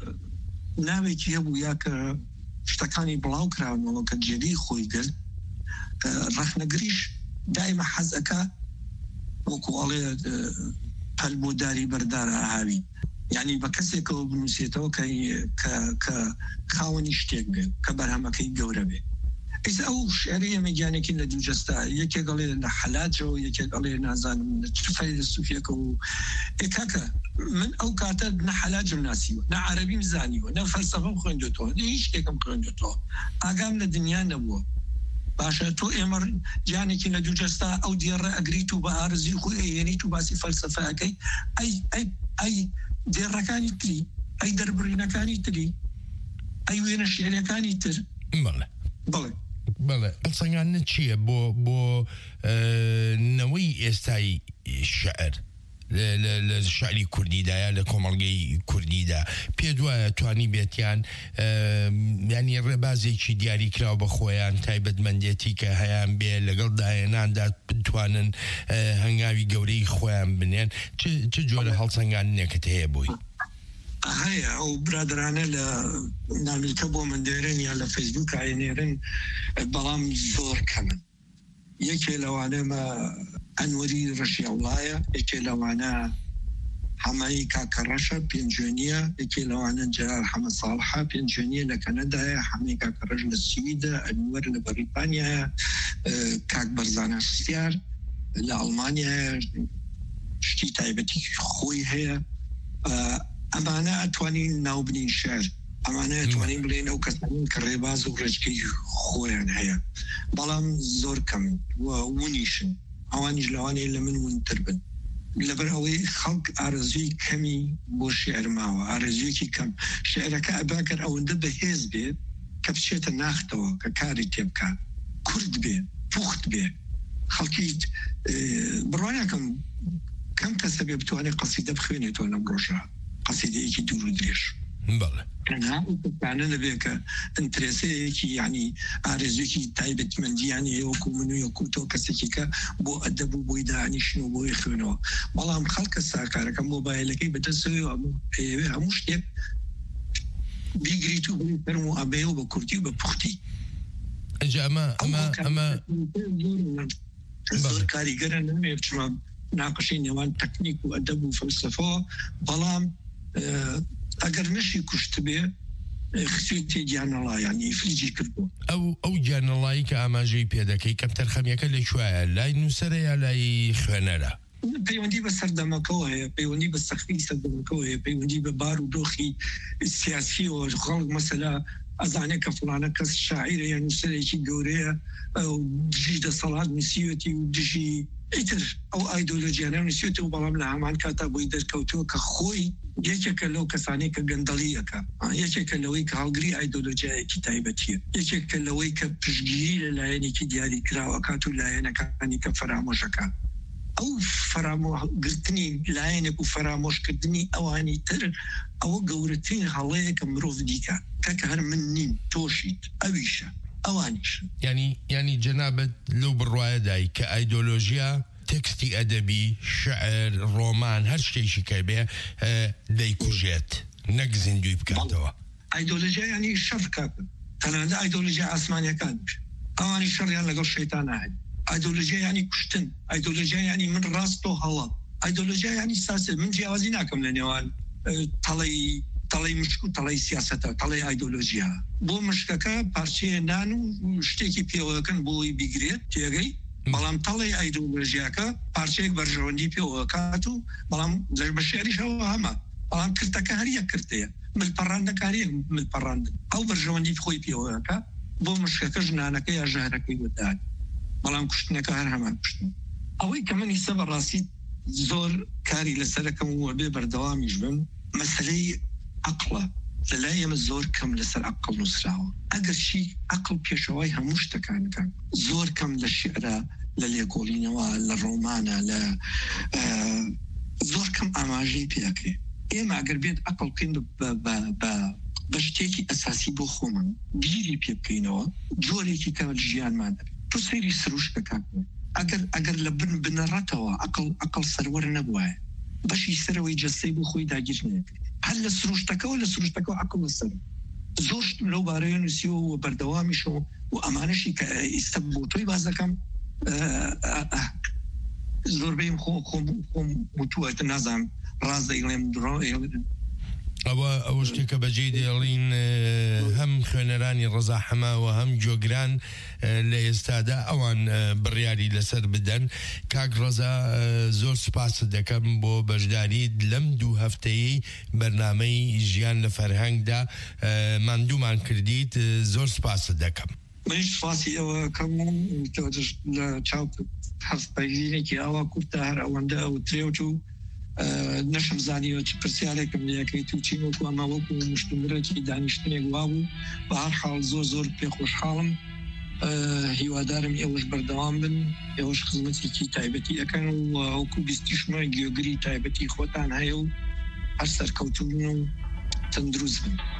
ناوێکی هەبوو یا کە شتەکانی بڵاو کراونەوە کە جێگەی خۆی کرد ڕخنەگریش دایمە حەزەکە وەکو ئەڵێ پەلمۆداری بەردارە هاوی یعنی بە کەسێکەوە بنووسێتەوە کە خاوەنی شتێک بێ کە بەرهەمەکەی گەورە بێ ئیس ئەو شعرەیە مەگیانێکی لە دووجەستا یەکێک ئەڵێ لە حەلاجەوە یەکێک ئەڵێ نازانم فەیل سوفیەکە و ئێکاکە من ئەو کاتە نە حەلاجم ناسیوە نە عەرەبیم زانیوە نە فەلسەفەم خوێندوێتەوە هیچ شتێکم خوێندوێتەوە ئاگام لە دنیا نەبووە باشە تۆ ئێمە جانێکی لە دووجەستا ئەو دیێڕە ئەگریت و بە ئارزی خۆی ئەێنیت و باسی فەلسەفەکەی ئەی ئەی ئەی دێڕەکانی تری ئەی دەربڕینەکانی تری ئەی وێنە شێعرەکانی تر بەڵێ بڵێ بەڵێ ئەسەنگانە چییە بۆ بۆ نەوەی ئێستای شەعر لە شعری کوردیدایە لە کۆمەڵگەی کوردیدا پێ دوایە توانی بێتیان ینی ڕێبازێکی دیاری کراوە بە خۆیان تایبەتمەندێتی کە هەیان بێ لەگەڵ داهێناندا بتوانن هەنگاوی گەورەی خۆیان بنێن چ جۆرە هەڵسەنگاندنێکت هەیە بووی؟ هەیە ئەو برادرانە لە نامیلکە بۆ من دێرن یا لە فەیسبووک ئاینێرن بەڵام زۆر کەمن. یەکێ لەوانەمە ئەنوەری ڕەشی ئەوڵایە، یەکێ لەوانە هەمایی کاکە ڕەشە پێنجێنیە، یەکێ لەوانە جەلال حەمەد ساڵحە پێنجێنیە لە کەنەدایە، هەمەی کاکە ڕەش لە سویدە، ئەنوەر لە بەریتانیایە، کاک بەرزانە شتیار لە ئەڵمانیایە، شتی تایبەتی خۆی هەیە. ئەمانە ئەتوانین ناوبنین شەر، ئەمانە ئەتوانین بڵێن ئەو کەسانین کە ڕێباز و ڕێچکەی خۆیان هەیە، بەڵام زۆر کەم ونیشن، ئەوانیش لەوانەیە لە من ونتر بن. لەبەر ئەوەی خەڵک ئارەزوی کەمی بۆ شێعر ماوە، ئارەزویەکی کەم. شێعرەکە ئەباکەر ئەوەندە بەهێز بێ کە بچێتە ناختەوە کە کاری تێ بکات، کورد بێ، پوخت بێ. خەڵکی بڕوانەکەم کەم کەسە بێ بتوانێت قەسیدە بخوێنێتەوە لەم ڕۆژە، قەسیدەیەکی دوور و درێژ. تەنها ئەوانە دەبێت کە ئینترێسەیەکی یعنی ئارێزوێکی تایبەتمەندیانی وەکو من و وەکو تۆ کەسێکی کە بۆ ئەدەب و بۆی دانیشتن و بۆی خوێنەوە. بەڵام خەڵکە ساکارەکە مۆبایلەکەی بەدەستەوە پێوێ هەموو شتێک بیگریت و بڵی فەرم و ئەبێ و بە کورتی و بە پوختی. ئەمە ئەمە ئەمە زۆر کاریگەرە نامێ بچمە ناقەشەی نێوان تەکنیک و ئەدەب و فەلسەفە، بەڵام ئەگەر نەشی کوشت بێ خسوێتی گیانەڵا ینی فریجی کردبوو. ئەو ئەو گیانەڵایی کە ئاماژەی پێدەکەی کەم تەرخەمیەکە لەکوایە، لای نووسەرە یا لای خوێنەرە؟ پەیوەندی بە سەردەمەکەەوە هەیە، پەیوەندی بە سەختی سەردەمەکەەوە هەیە، پەیوەندی بە بار و دۆخی سیاسیەوە. خەڵک مەسەلا ئەزانێت کە فڵانە کەس شاعیرە یا نووسەرێکی گەورەیە دژی دەسەڵات نووسیوەتی و دژی ئیتر ئەو ئایدۆلۆژیانە نووسێت و بەڵام لە هەمان کاتا بۆی دەرکەوتووە کە خۆی یەکێکە لەو کەسانەی کە گەندەڵیەکە، یەکێکە لەوەی کە هەڵگری ئایدۆلۆژیایەکی تایبەتیە، یەکێکە لەوەی کە پشتگیری لە لایەنێکی دیاری کراوەکات و لایەنەکانی کە فەرامۆشەکان. ئەو فەرامۆگرتنی لایەنێک و فەرامۆشکردنی ئەوانی تر ئەوە گەورەترین هەڵەیە کە مرۆڤ دیکە کەکە هەر من نیم تۆشیت ئەویشە ئەوانیش. ینی ینی جەنابەت لەو بڕواایەدای کە ئایدۆلۆژیا تێکستی ئەدەبی، شعر، ڕۆمان، هەر شتێکی کە بێ دەیکوژێت نەک زیندوی بکاتەوە. ئایدۆلۆژیا ینی شەڕ کاکە، تەنانەت ئایدۆلۆژیا ئاسمانیەکان ئەوانی شەڕیان لەگەڵ شەیتان هەیە. ئایدۆلۆژیا ینی کوشتن، ئایدۆلۆژیا ینی من ڕاست و هەڵە، ئایدۆلۆژیا ینی ساسێ. من جیاوازی ناکەم لە نێوان تەڵەی تەڵەی مشک و تەڵەی سیاسەتە، تەڵەی ئایدۆلۆژیا. بۆ مشکەکە پارچەیە نان و شتێکی پێوەکەن بۆی بیگرێت تێگەی، بەڵام تەڵەی ئایدۆلۆژیاکە پارچەیەک بەرژەوەندی پێوەکات و بەڵام بە شێریشەوە هەمە، بەڵام کردەکە هەر یەک کردەیە، ملپەڕاندەکاریە ملپەڕاندن ئەو بەرژەوەندی خۆی پێوەکە بۆ مشکەکە ژنانەکە یا ژەهرەکەی وەدات، بەڵام کوشتنەکە هەر هەمان کوشتن. ئەوەی کە منی سە بەڕاستی زۆر کاری لەسەرەکەم وە بێ بەردەوامیش بم، مەسەلەی عەقڵە. لەلای ئێمە زۆر کەم لەسەر عەقڵ نووسراوە. ئەگەر شی عەقڵ پێشەوای هەموو شتەکانەکە، زۆر کەم لە شیعرە، لە لێکۆڵینەوە، لە ڕۆمانە، لە زۆر کەم ئاماژەی پێەکرێ. ئێمە ئەگەر بێت عەقڵ بکەین بە شتێکی ئەساسی بۆ خۆمان بیری پێ بکەینەوە، جۆرێکی کە ژیانمان دەبێت. تۆ سەیری سروشتە کاکە، ئەگەر ئەگەر لە بن بنەڕەتەوە عەقڵ عەقڵ سەروەر نەبووایە، بەشی سەرەوەی جەستەی بۆ خۆی داگیر نەکرێت. هەر لە سروشتەکەەوە لە سروشتەکە عەقڵ سەر زۆر لەو بارەیە نووسیەوە و بەردەوامیشەوە و ئەمانەشی کە ئێستا بۆ تۆی بازەکەم زۆربەیم خۆ خۆم خۆم وتووەتە نازانم ڕاز دەیڵێم درۆ ئەوە ئەوە شتێکە بەجێ دێڵین هەم خوێنەرانی ڕەزا حەماوە هەم جۆگران لە ئێستادا ئەوان بڕیاری لەسەر بدەن. کاک ڕەزا زۆر سوپاست دەکەم بۆ بەشداریت لەم دوو هەفتەیەی بەرنامەی ژیان لە فەرهەنگدا ماندوومان کردیت، زۆر سوپاست دەکەم. منش سوپاسی ئەوە کەم لە چاو هەستپەیزینێکی ئاوا کوورتە هەر ئەوەندە ئەو درێوت و نەشم زانیوە چ پرسیارێکم لەکەی تووچین وەکو ئەمە وەکو مشتمرێکی دانیشتنێک وا بوو. بە هەر حاڵ زۆر زۆر پێ خۆشحاڵم هیوادارم ئێوەش بەردەوام بن ئێوەش خزمەتێکی تایبەتی ئەەکەن و ئەوکو بیستیشمە گوێگری تایبەتی خۆتان هەیە و هەر سەرکەوتوبن و تەندروست بن.